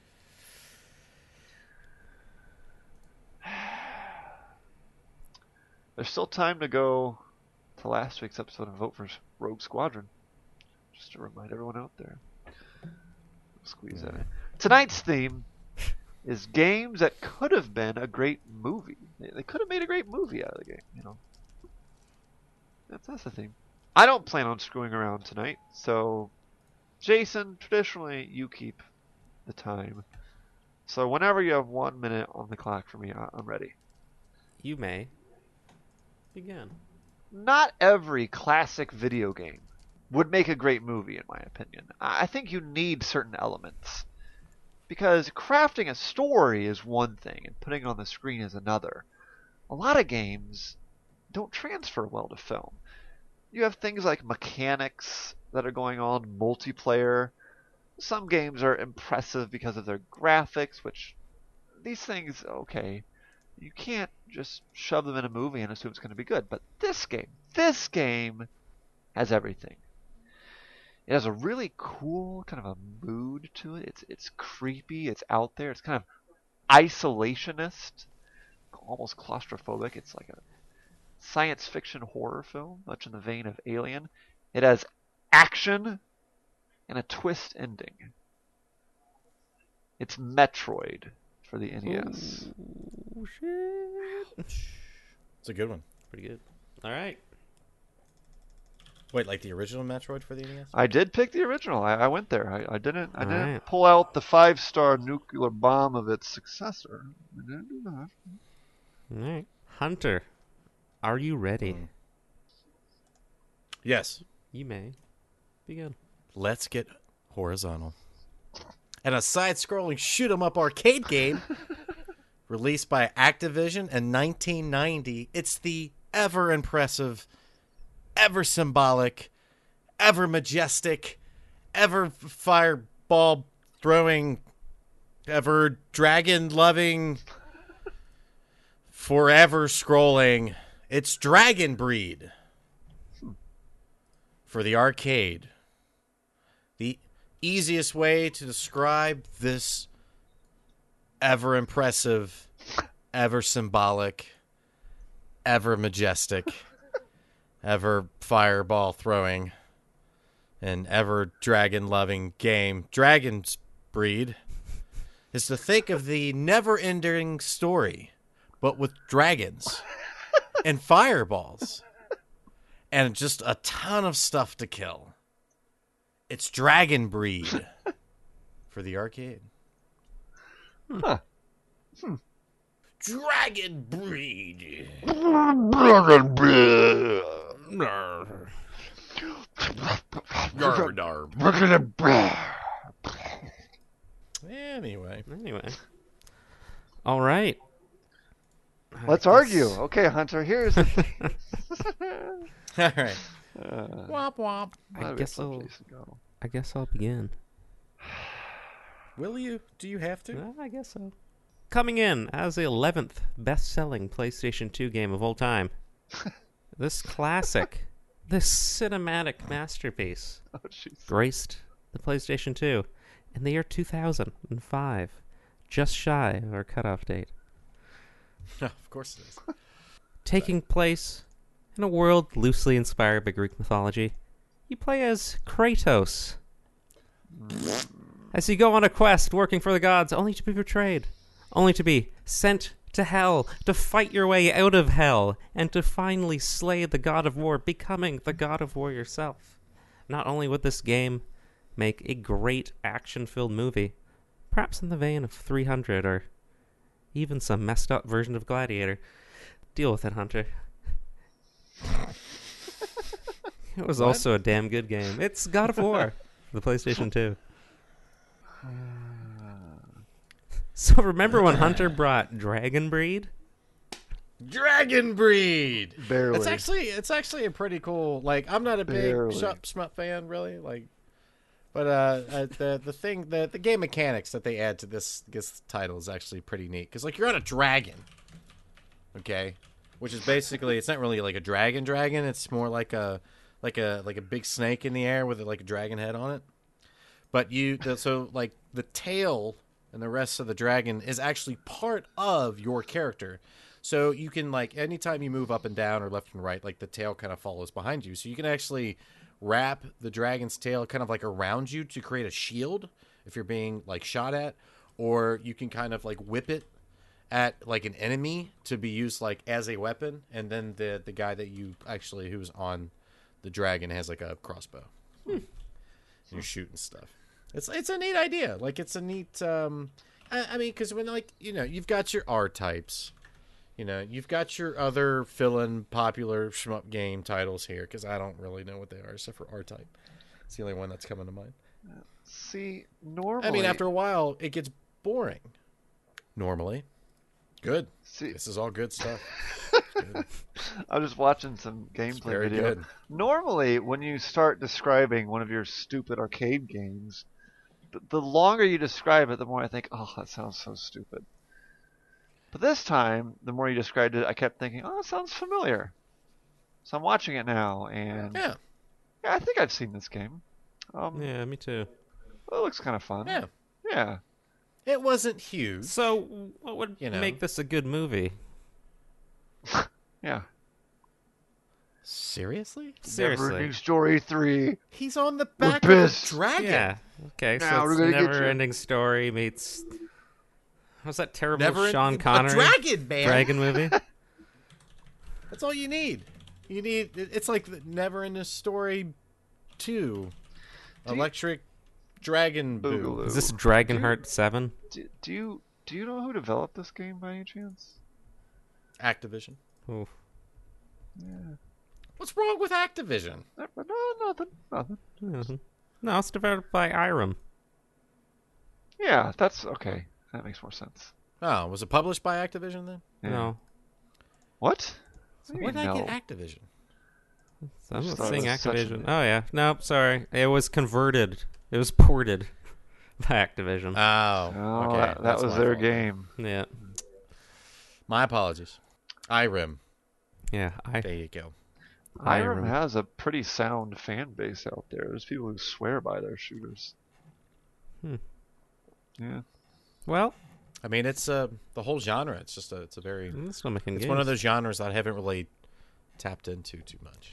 there's still time to go to last week's episode and vote for Rogue Squadron. Just to remind everyone out there. Squeeze that in. Tonight's theme is games that could have been a great movie. They, they could have made a great movie out of the game, you know. That's, that's the theme. I don't plan on screwing around tonight, so Jason, traditionally you keep the time. So whenever you have one minute on the clock for me, I, I'm ready. You may begin. Not every classic video game would make a great movie, in my opinion. I think you need certain elements. Because crafting a story is one thing, and putting it on the screen is another. A lot of games don't transfer well to film. You have things like mechanics that are going on, multiplayer. Some games are impressive because of their graphics, which these things, okay. You can't just shove them in a movie and assume it's going to be good. But this game, this game has everything. It has a really cool kind of a mood to it. It's it's creepy. It's out there. It's kind of isolationist, almost claustrophobic. It's like a science fiction horror film, much in the vein of Alien. It has action and a twist ending. It's Metroid for the N E S. Oh, shit. It's a good one. Pretty good. All right. Wait, like the original Metroid for the N E S? I did pick the original. I, I went there. I, I didn't. I All didn't right. pull out the five-star nuclear bomb of its successor. I didn't do that. All right. Hunter, are you ready? Mm. Yes. You may begin. Let's get horizontal. And a side-scrolling shoot-'em-up arcade game released by Activision in nineteen ninety. It's the ever-impressive, ever-symbolic, ever-majestic, ever-fireball-throwing, ever-dragon-loving, forever-scrolling. It's Dragon Breed for the arcade. The easiest way to describe this ever impressive, ever symbolic, ever majestic, ever fireball throwing, and ever dragon loving game, Dragon's Breed, is to think of the never ending story, but with dragons and fireballs and just a ton of stuff to kill. It's Dragon Breed for the arcade. Huh. Hmm. Dragon Breed. Dragon Breed. Anyway. Anyway. All right. Let's I argue. guess- Okay, Hunter, here's the thing. All right. Uh, Womp womp. I let me guess let I'll- Jason go. I guess I'll begin. Will you? Do you have to? Well, I guess so. Coming in as the eleventh best-selling PlayStation two game of all time, this classic, this cinematic masterpiece, Oh, jeez. graced the PlayStation two in the year two thousand five, just shy of our cutoff date. Of course it is. Taking place in a world loosely inspired by Greek mythology, you play as Kratos. As you go on a quest working for the gods, only to be betrayed, only to be sent to hell, to fight your way out of hell, and to finally slay the god of war, becoming the god of war yourself. Not only would this game make a great action-filled movie, perhaps in the vein of three hundred or even some messed up version of Gladiator. Deal with it, Hunter. It was What? also a damn good game. It's God of War for the PlayStation two. So remember when Hunter brought Dragon Breed? Dragon Breed. Barely. It's actually it's actually a pretty cool. Like I'm not a big Barely. Shmup Shmup fan really. Like, but uh, uh the the thing the the game mechanics that they add to this this title is actually pretty neat because like you're on a dragon. Okay, which is basically it's not really like a dragon dragon. It's more like a like a like a big snake in the air with like a dragon head on it. But you the, so like the tail and the rest of the dragon is actually part of your character. So you can like anytime you move up and down or left and right, like the tail kind of follows behind you. So you can actually wrap the dragon's tail kind of like around you to create a shield if you're being like shot at, or you can kind of like whip it at like an enemy to be used like as a weapon, and then the the guy that you actually who's on the dragon has like a crossbow. Hmm. And you're shooting stuff. It's it's a neat idea. Like it's a neat. Um, I, I mean, because when like you know you've got your R types, you know you've got your other fill-in popular shmup game titles here. Because I don't really know what they are except for R type. It's the only one that's coming to mind. See, normally. I mean, after a while, it gets boring. Normally, good. See, This is all good stuff. Good. I was just watching some gameplay Very video. good. Normally, when you start describing one of your stupid arcade games, the, the longer you describe it, the more I think, oh, that sounds so stupid. But this time, the more you described it, I kept thinking, oh, that sounds familiar. So I'm watching it now, and Yeah. yeah, I think I've seen this game. Um, Yeah, me too. well, it looks kind of fun. Yeah. Yeah. It wasn't huge. So, what would You know. make this a good movie? Yeah. Seriously? Seriously. Never-ending Story three. He's on the We're back of a pissed. dragon. Yeah. Okay, Now so we're it's gonna get you. never-ending story meets. How's that terrible Never Sean a Connery dragon, man. dragon movie? That's all you need. You need. It's like the Never Ending Story two. Do you- Electric Dragon Boo. Boogaloo. Is this Dragonheart Seven? Do, do you do you know who developed this game by any chance? Activision. Ooh. Yeah. What's wrong with Activision? No, nothing. Nothing. Mhm. No, it's developed by Irem. Yeah, that's okay. That makes more sense. Oh, was it published by Activision then? Yeah. No, What? What do you Where did mean, I no? get Activision? I'm Just not thought it seeing was such Activision. an- Oh yeah, no, sorry, it was converted. It was ported by Activision. Oh, Oh, okay. that, that That's was my their fault then. game. yeah, My apologies. Irem. yeah. I There you go. Irem Irem. has a pretty sound fan base out there. There's people who swear by their shooters. Hmm. Yeah. well, I mean, it's uh, the whole genre. It's just a, it's a very, I'm still making it's games. one of those genres that I haven't really tapped into too much.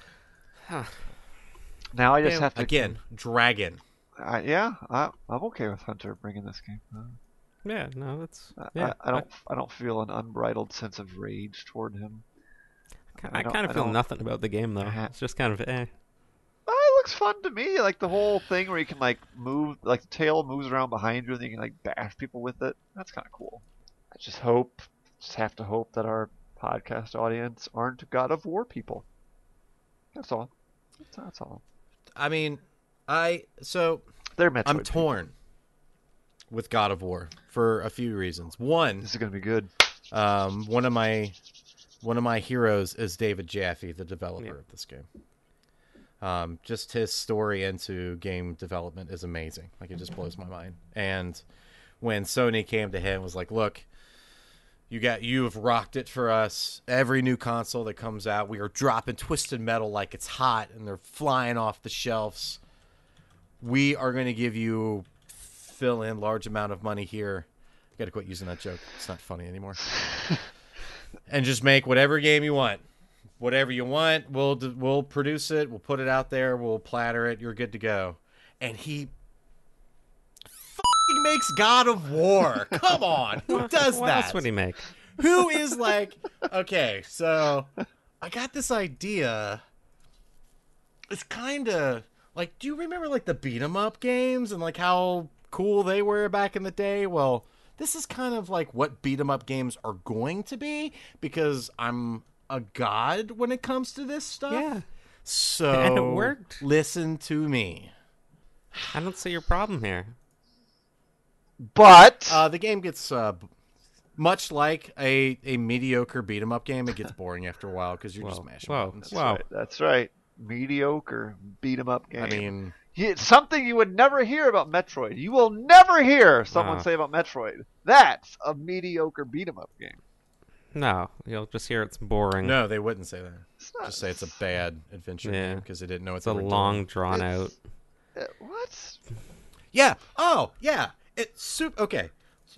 Now I just Yeah, have to again, Dragon. I, yeah, I, I'm okay with Hunter bringing this game. Uh, Yeah, no, that's I, yeah. I, I don't. I don't feel an unbridled sense of rage toward him. I, I don't- kind I of feel don't- nothing about the game though. Uh-huh. It's just kind of eh. Oh, it looks fun to me. Like the whole thing where you can like move, like the tail moves around behind you, and you can like bash people with it. That's kind of cool. I just hope, just have to hope that our podcast audience aren't God of War people. That's all. That's, that's all. I mean, I so They're Metroid. I'm people. torn with God of War for a few reasons. One, This is gonna be good. um, one of my one of my heroes is David Jaffe, the developer Yeah. of this game. Um, just his story into game development is amazing. Like, it just blows my mind. And when Sony came to him and was like, "Look, you got you have rocked it for us. Every new console that comes out, we are dropping Twisted Metal like it's hot, and they're flying off the shelves. We are going to give you fill in large amount of money here." I got to quit using that joke. It's not funny anymore. And just make whatever game you want. Whatever you want, we'll d- we'll produce it. We'll put it out there. We'll platter it. You're good to go. And he f***ing makes God of War. Come on, who does what that? else would he make? Who is like, okay, so I got this idea. It's kind of like, do you remember like the beat 'em up games and like how cool they were back in the day? Well, this is kind of like what beat 'em up games are going to be, because I'm a god when it comes to this stuff. Yeah. So And it worked. Listen to me. I don't see your problem here. But Uh, the game gets uh, b- much like a, a mediocre beat 'em up game. It gets boring after a while because you're just Whoa, mashing whoa, buttons. whoa. right, that's right. Mediocre beat 'em up game. I mean, You- something you would never hear about Metroid. You will never hear someone Ah. say about Metroid. That's a mediocre beat 'em up game. No, you'll just hear it's boring. no, they wouldn't say that. It's not. Just say it's a bad adventure Yeah. game because they didn't know what It's they a were long, doing. drawn out. Uh, what? Yeah. Oh, yeah. It's super. Okay.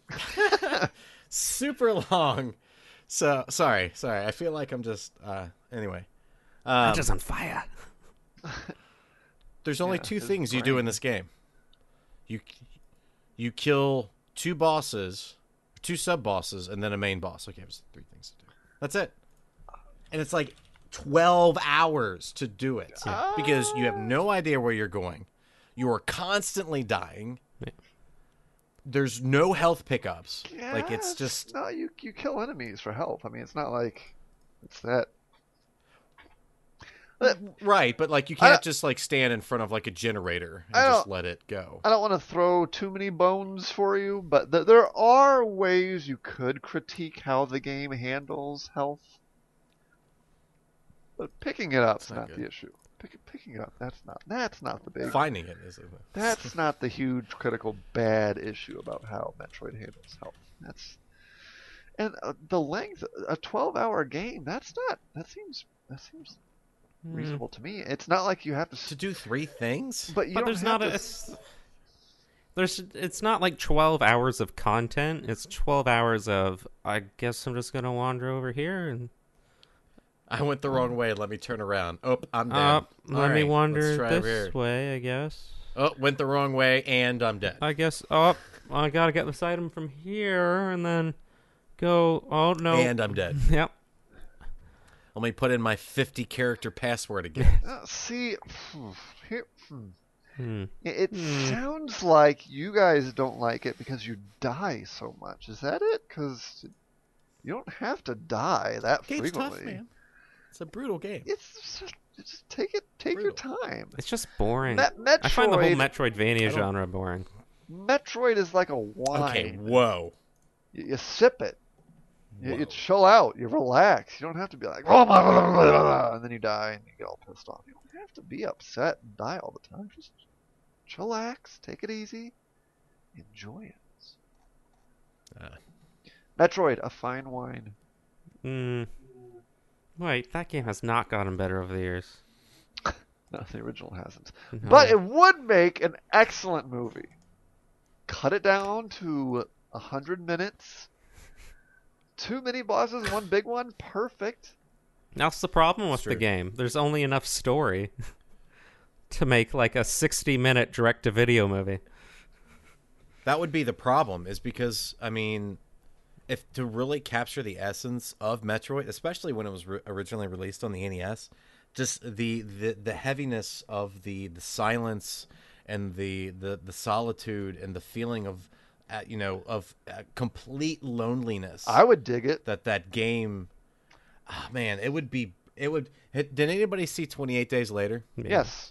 Super long. So sorry, sorry. I feel like I'm just. Uh, anyway. Um, I'm just on fire. There's only Yeah, two his things you do brain. in this game. You you kill two bosses, two sub bosses, and then a main boss. Okay, it was three things to do. That's it. And it's like twelve hours to do it because you have no idea where you're going. You are constantly dying. Yeah. There's no health pickups. Yeah, Like, it's just no. You you kill enemies for health. I mean, it's not like it's that. But right, but like you I can't don't- just like stand in front of like a generator and I just don't- let it go. I don't want to throw too many bones for you, but th- there are ways you could critique how the game handles health. But picking it up's That's not not, good. the issue. Pick, picking it up, that's not that's not the big. Finding it is. That's not the huge critical bad issue about how Metroid handles health. That's And uh, the length, a twelve-hour game, that's not. That seems. That seems Mm. reasonable to me. It's not like you have to. To do three things? But you But don't there's have not to. a. It's, there's. It's not like twelve hours of content. It's twelve hours of. I guess I'm just gonna wander over here and. I went the wrong way. Let me turn around. Oh, I'm dead. Uh, let All me right, wander let's try over this here. way. I guess. Oh, went the wrong way, and I'm dead. I guess. Oh, I gotta get this item from here and then go. Oh no. And I'm dead. Yep. Let me put in my fifty character password again. Uh, see, here, hmm. Hmm. it, it Hmm. sounds like you guys don't like it because you die so much. Is that it? Because you don't have to die that Game's frequently. tough, man. It's a brutal game. It's just, just take it, take your time. It's just boring. Me- Metroid, I find the whole I Metroidvania don't- genre boring. Metroid is like a wine. Okay, whoa. You, you sip it. You, you Whoa. chill out. You relax. You don't have to be like, oh my, blah, blah, blah, blah," and then you die and you get all pissed off. You don't have to be upset and die all the time. Just chillax, take it easy, enjoy it. Uh, Metroid, a fine wine. Hmm. Wait, that game has not gotten better over the years. No, the original hasn't. No. But it would make an excellent movie. Cut it down to a hundred minutes. Two mini bosses, one big one, perfect. That's the problem with Sure. the game. There's only enough story to make like a sixty minute direct to video movie. that would be the problem, is because, I mean, if to really capture the essence of Metroid, especially when it was re- originally released on the N E S, just the, the, the heaviness of the, the silence and the, the, the solitude and the feeling of, uh, you know, of uh, complete loneliness. I would dig it. that that game, oh, man, it would be, it would, did anybody see twenty-eight Days Later? Yeah. Yes.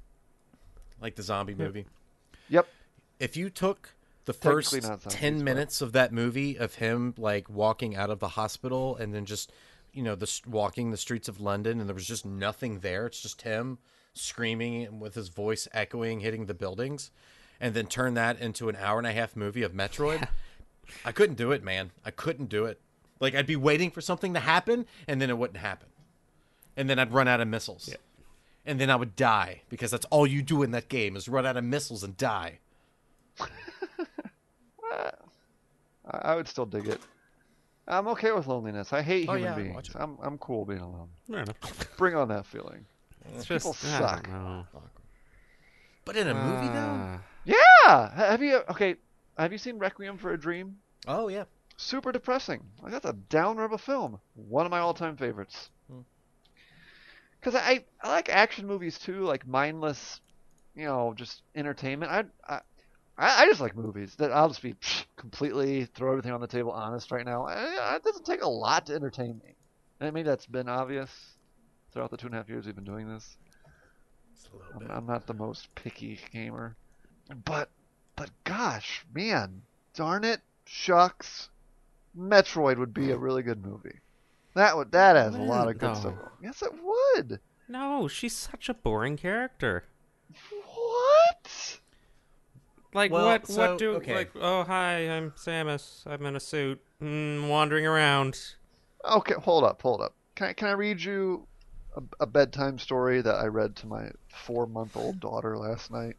Like the zombie movie? Yep. If you took the Technically first not zombies, ten but- minutes of that movie of him like walking out of the hospital and then just, you know, the walking the streets of London, and there was just nothing there. It's just him screaming and with his voice echoing, hitting the buildings, and then turn that into an hour and a half movie of Metroid. I couldn't do it, man. I couldn't do it. Like, I'd be waiting for something to happen, and then it wouldn't happen. And then I'd run out of missiles. Yeah. And then I would die, because that's all you do in that game is run out of missiles and die. I, I would still dig it. I'm okay with loneliness. I hate Oh, human yeah, I'd beings. watch it. I'm I'm cool being alone. I don't know. Bring on that feeling. It's People just, I suck. don't know. But in a movie, though? Ah. Yeah. Ha- Have you okay? Have you seen Requiem for a Dream? Oh, yeah. Super depressing. Like, that's a downer of a film. One of my all-time favorites. Hmm. Because I I like action movies too, like mindless, you know, just entertainment. I I I I just like movies that I'll just be psh, completely throw everything on the table, honest right now. I, it doesn't take a lot to entertain me. And maybe that's been obvious throughout the two and a half years we've been doing this. Just a little I'm, bit. I'm not the most picky gamer, but but gosh, man, darn it, shucks, Metroid would be a really good movie. That would that has a lot of good No. stuff. Yes, it would. No, she's such a boring character. What? Like Well, what? so, what do? okay. Like, oh hi, I'm Samus. I'm in a suit, mm, wandering around. Okay, hold up, hold up. Can I can I read you a, a bedtime story that I read to my four-month-old daughter last night?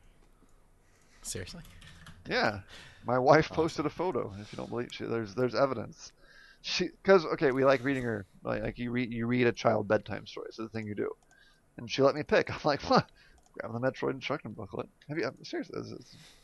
Seriously? Yeah, my wife posted a photo. If you don't believe, she, there's there's evidence. She because okay, we like reading her like, like you read you read a child bedtime story. It's the thing you do, and she let me pick. I'm like, what? Grab the Metroid instruction booklet. Have you seriously? This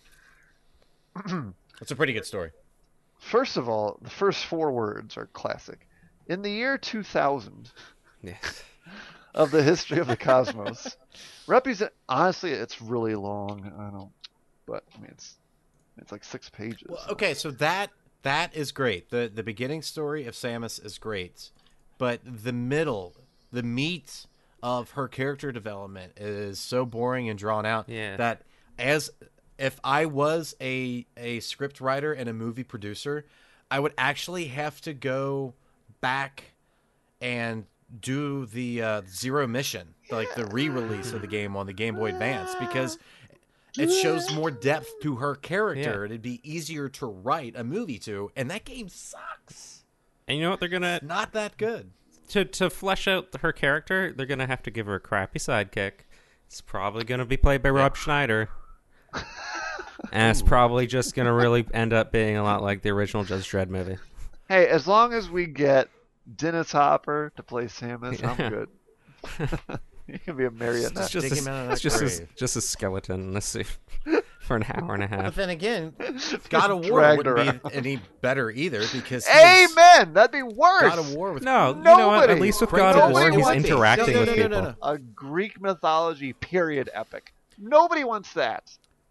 is... It's a pretty good story. First of all, the first four words are classic. In the year two thousand Yeah. of the history of the cosmos, represent. Honestly, it's really long. I don't, but I mean, it's it's like six pages. Well, okay, so that that is great. The the beginning story of Samus is great. But the middle, the meat of her character development is so boring and drawn out Yeah. that as if I was a a script writer and a movie producer, I would actually have to go back and do the uh, Zero Mission, like the re-release of the game on the Game Boy Advance, because It shows more depth to her character. Yeah. It'd be easier to write a movie to, and that game sucks. And you know what they're gonna not that good. To to flesh out her character, they're gonna have to give her a crappy sidekick. It's probably gonna be played by yeah. Rob Schneider. And it's probably just gonna really end up being a lot like the original Judge Dredd movie. Hey, as long as we get Dennis Hopper to play Samus, yeah. I'm good. You can be a marionette. It's just, a, it's just, a, just a skeleton in a suit for an hour and a half. But then again, God of War wouldn't be any better either because Amen! That'd be worse! God of War with No, Nobody. you know what? At least with God of War, he's interacting no, no, with no, people. No, no, no. A Greek mythology period epic. Nobody wants that.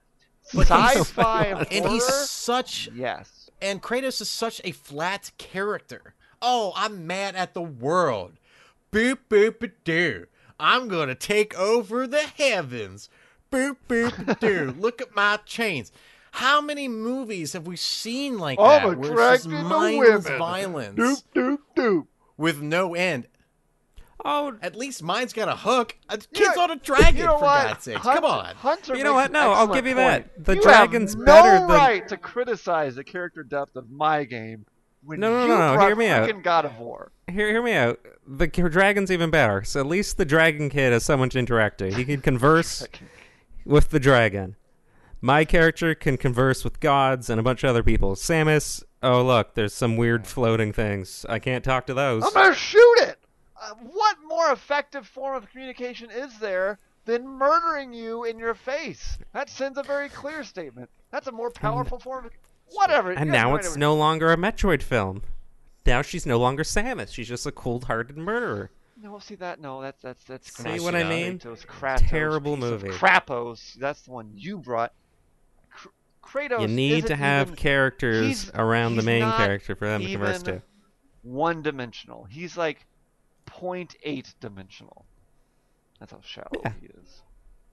Sci-fi horror? And he's such... Yes. And Kratos is such a flat character. Oh, I'm mad at the world. Boop, boop, doo. I'm going to take over the heavens. Boop, boop, doo. Look at my chains. How many movies have we seen like I'm that? Where it's just mindless violence. Doop, doop, doop. With no end. Oh, at least mine's got a hook. A kid's yeah, on a dragon, you know for what? God's sake. Hunter, Come on. Hunter you know what? No, I'll give you point. that. The you dragon's have better no than... right to criticize the character depth of my game. When no, no, you no, no. brought Hear me out. God of War. Hear, hear me out. The dragon's even better. So at least the dragon kid has someone to interact to. He can converse with the dragon. My character can converse with gods and a bunch of other people. Samus, oh look, there's some weird floating things. I can't talk to those. I'm gonna shoot it. Uh, what more effective form of communication is there than murdering you in your face? That sends a very clear statement. That's a more powerful and, form of... Whatever. And now it's no longer a Metroid film. Now she's no longer Samus. She's just a cold-hearted murderer. No, see that? No, that's that's that's. See what I mean? Kratos, terrible movie. Krapos. That's the one you brought. Kr- Kratos. You need to have even, characters he's, around he's the main character for them to converse to. One-dimensional. He's like zero point eight dimensional. That's how shallow yeah. he is. zero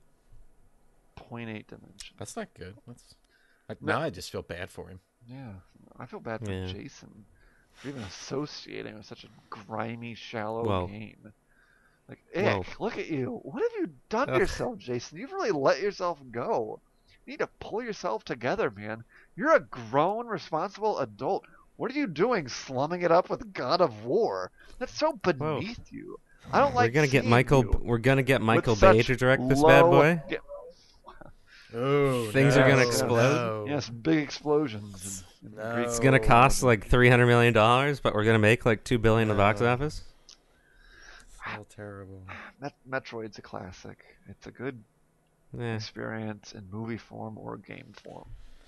point eight dimensional. That's not good. That's. I, now I just feel bad for him. Yeah, I feel bad for yeah. Jason for even associating with such a grimy, shallow Whoa. game. Like, ick, look at you. What have you done to yourself, Jason? You've really let yourself go. You need to pull yourself together, man. You're a grown, responsible adult. What are you doing, slumming it up with God of War? That's so beneath Whoa. you. I don't like. We're gonna get Michael. We're gonna get Michael Bay to direct this low, bad boy. Get, Oh, Things no, are gonna explode. No. Yes, big explosions. In, in no. It's gonna cost like three hundred million dollars, but we're gonna make like two billion no. in the box office. So terrible. Met- Metroid's a classic. It's a good yeah. experience in movie form or game form.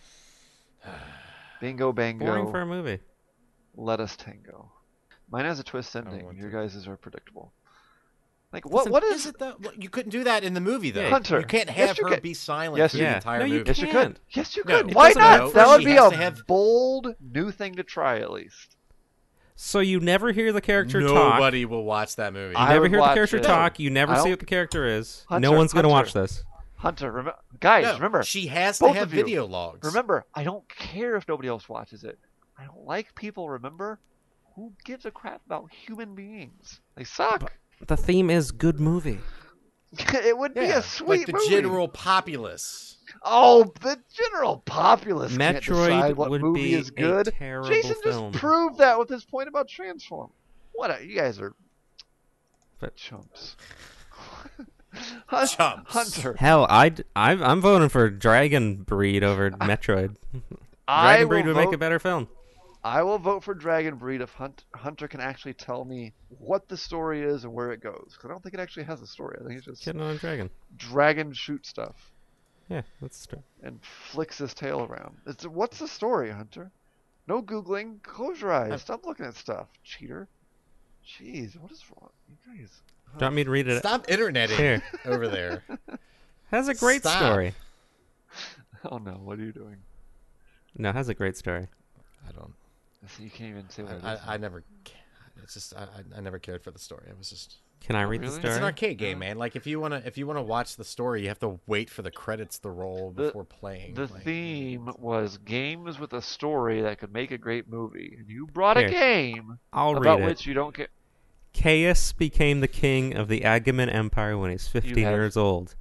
Bingo, bango. Boring for a movie. Let us tango. Mine has a twist ending. Your to. guys' are predictable. Like what? Listen, what is, is it though? You couldn't do that in the movie though. Hunter, you can't have yes, you her can. be silent yes, through yeah. the entire no, you movie. Yes, you could. Yes, you could. No, Why not? No, that would she be a have... bold new thing to try at least. So you never hear the character Nobody talk. Nobody will watch that movie. You I never hear the character it. talk. You never see what the character is. Hunter, no one's going to watch this. Hunter, rem- guys, no, remember. She has both to have of you, video logs. Remember, I don't care if nobody else watches it. I don't like people, remember? Who gives a crap about human beings? They suck. But the theme is good movie. It would yeah, be a sweet like the movie. general populace. Oh, the general populace Metroid can't decide what would movie be is good. a terrible Jason film. just proved that with his point about Transform. What? A, you guys are but chumps. Chumps. Hunter. Hell, I'd, I'm I'm voting for Dragon Breed over Metroid. Dragon Breed would vote, make a better film. I will vote for Dragon Breed if Hunt, Hunter can actually tell me what the story is and where it goes. Because I don't think it actually has a story. I think it's just Getting on a dragon. Dragon shoot stuff. Yeah, that's true. And flicks his tail around. It's, what's the story, Hunter? No Googling. Close your eyes. Stop looking at stuff, cheater. Jeez, what is wrong? You guys. Do you want me to read it? Stop interneting Here. over there. Has a great Stop. story. Oh no, what are you doing? No, it has a great story. I don't. You can't even say what I, it is. I, I never. It's just I, I never cared for the story. It was just. Can I read really? the story? It's an arcade game, man. Like if you wanna if you wanna watch the story, you have to wait for the credits to roll The- before playing. The like, theme was games with a story that could make a great movie. And you brought Here, a game I'll about read it. which you don't care. Caius became the king of the Agamemnon Empire when he was fifteen have- years old.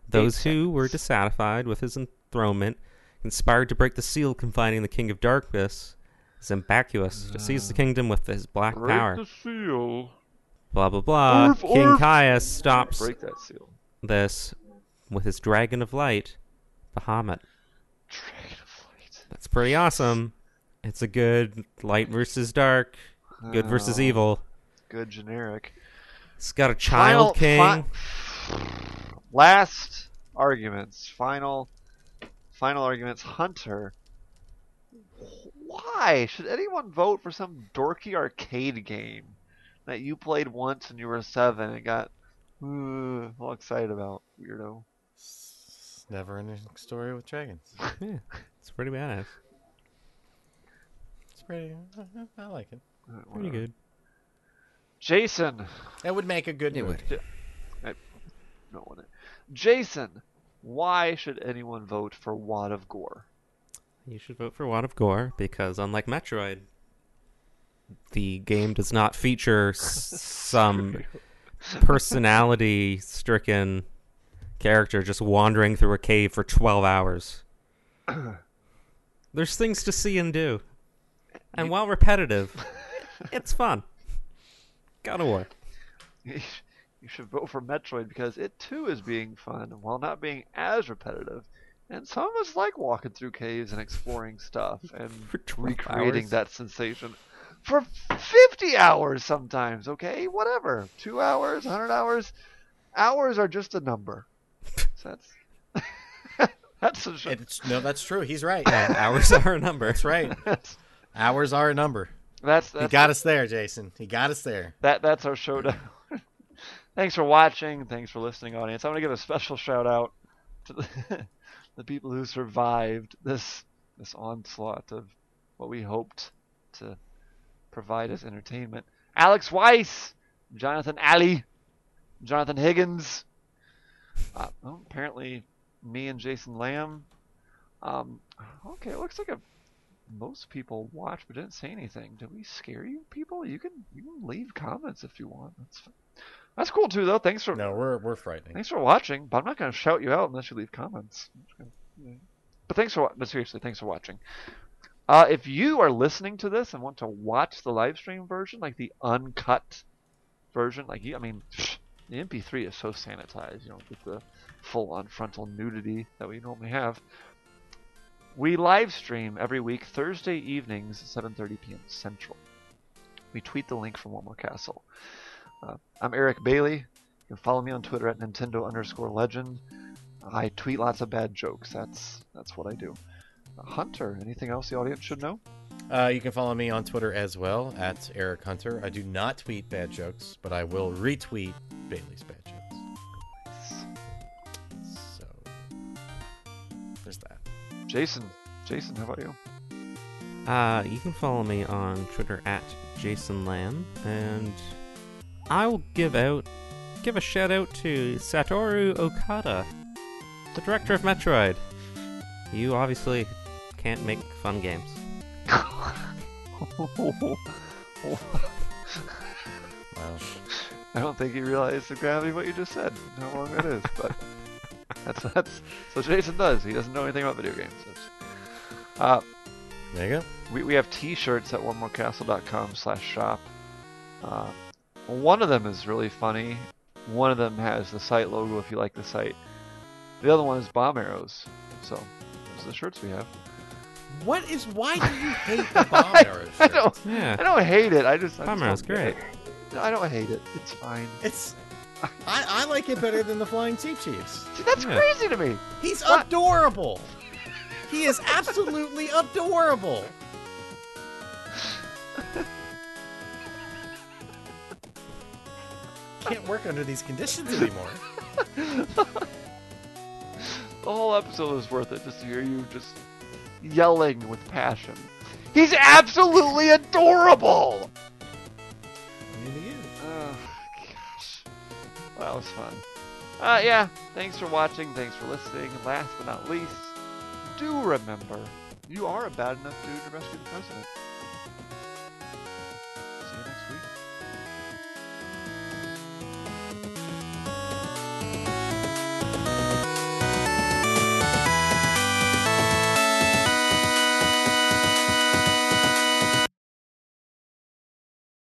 Those Eight who were seconds. dissatisfied with his enthronement, conspired to break the seal confining the King of Darkness, Zambacuus, to seize the kingdom with his black Break power. the seal. Blah, blah, blah. Orf, King orf. Caius stops Break that seal. this with his Dragon of Light, Bahamut. Dragon of Light. That's pretty awesome. It's a good light versus dark, good versus Oh, evil. Good generic. It's got a child Final- king. fi- last arguments. Final. Final arguments. Hunter. Why should anyone vote for some dorky arcade game that you played once when you were seven and got uh, all excited about? Weirdo. It's never ending story with dragons. Yeah, it's pretty badass. It's pretty. I like it. Uh, Pretty whatever. good. Jason. It would make a good It movie. would. No one. Jason. Why should anyone vote for Wad of Gore? You should vote for Wad of Gore because, unlike Metroid, the game does not feature s- some personality-stricken character just wandering through a cave for twelve hours. There's things to see and do. And while repetitive, it's fun. God of War. You should vote for Metroid because it too is being fun while not being as repetitive. And some of us like walking through caves and exploring stuff and For twelve recreating hours. that sensation for fifty hours sometimes, okay? Whatever. Two hours, one hundred hours. Hours are just a number. So that's that's a sh- It's, no, that's true. He's right. Yeah, hours are a number. That's right. that's Hours are a number. that's, He that's got us there, Jason. He got us there. that that's our showdown. Thanks for watching. Thanks for listening, audience. I want to give a special shout out to the, the people who survived this this onslaught of what we hoped to provide as entertainment. Alex Weiss, Jonathan Alley, Jonathan Higgins. Uh, well, apparently, me and Jason Lamb. Um, okay, it looks like a, most people watched but didn't say anything. Did we scare you, people? You can you can leave comments if you want. That's fine. That's cool too, though. Thanks for No, we're we're frightening. thanks for watching. But I'm not going to shout you out unless you leave comments. I'm just gonna- But thanks for wa- but seriously, thanks for watching. Uh, if you are listening to this and want to watch the live stream version, like the uncut version, like you, I mean, the M P three is so sanitized. You don't get the full-on frontal nudity that we normally have. We live stream every week Thursday evenings, seven thirty p.m. Central. We tweet the link from One More Castle. Uh, I'm Eric Bailey. You can follow me on Twitter at Nintendo underscore Legend. I tweet lots of bad jokes. That's that's what I do. Uh, Hunter, anything else the audience should know? Uh, you can follow me on Twitter as well at Eric Hunter. I do not tweet bad jokes, but I will retweet Bailey's bad jokes. So there's that. Jason, Jason, how about you? Uh, you can follow me on Twitter at Jason Lamb, and I will give out, give a shout out to Satoru Okada, the director of Metroid. You obviously can't make fun games. Wow. I don't think you realize the gravity of what you just said, and how wrong that is, but that's that's so Jason does. He doesn't know anything about video games. That's- Uh, There you go. we we have T-shirts at one more castle dot com slash shop. Uh, one of them is really funny. One of them has the site logo if you like the site. The other one is bomb arrows. So those are the shirts we have. What is? Why do you hate the bomb arrows? I don't. Yeah, I don't hate it. I just. I Bomb just arrows, don't get great. it. No, I don't hate it. It's fine. It's. I, I like it better than the Flying Sea Chiefs. See, that's Yeah. crazy to me. He's What? adorable. He is absolutely adorable. Can't work under these conditions anymore. The whole episode was worth it just to hear you just yelling with passion. He's absolutely adorable. Maybe he is. Oh, gosh. Well, that was fun. Uh, yeah, thanks for watching. Thanks for listening. And last but not least, do remember, you are a bad enough dude to rescue the president.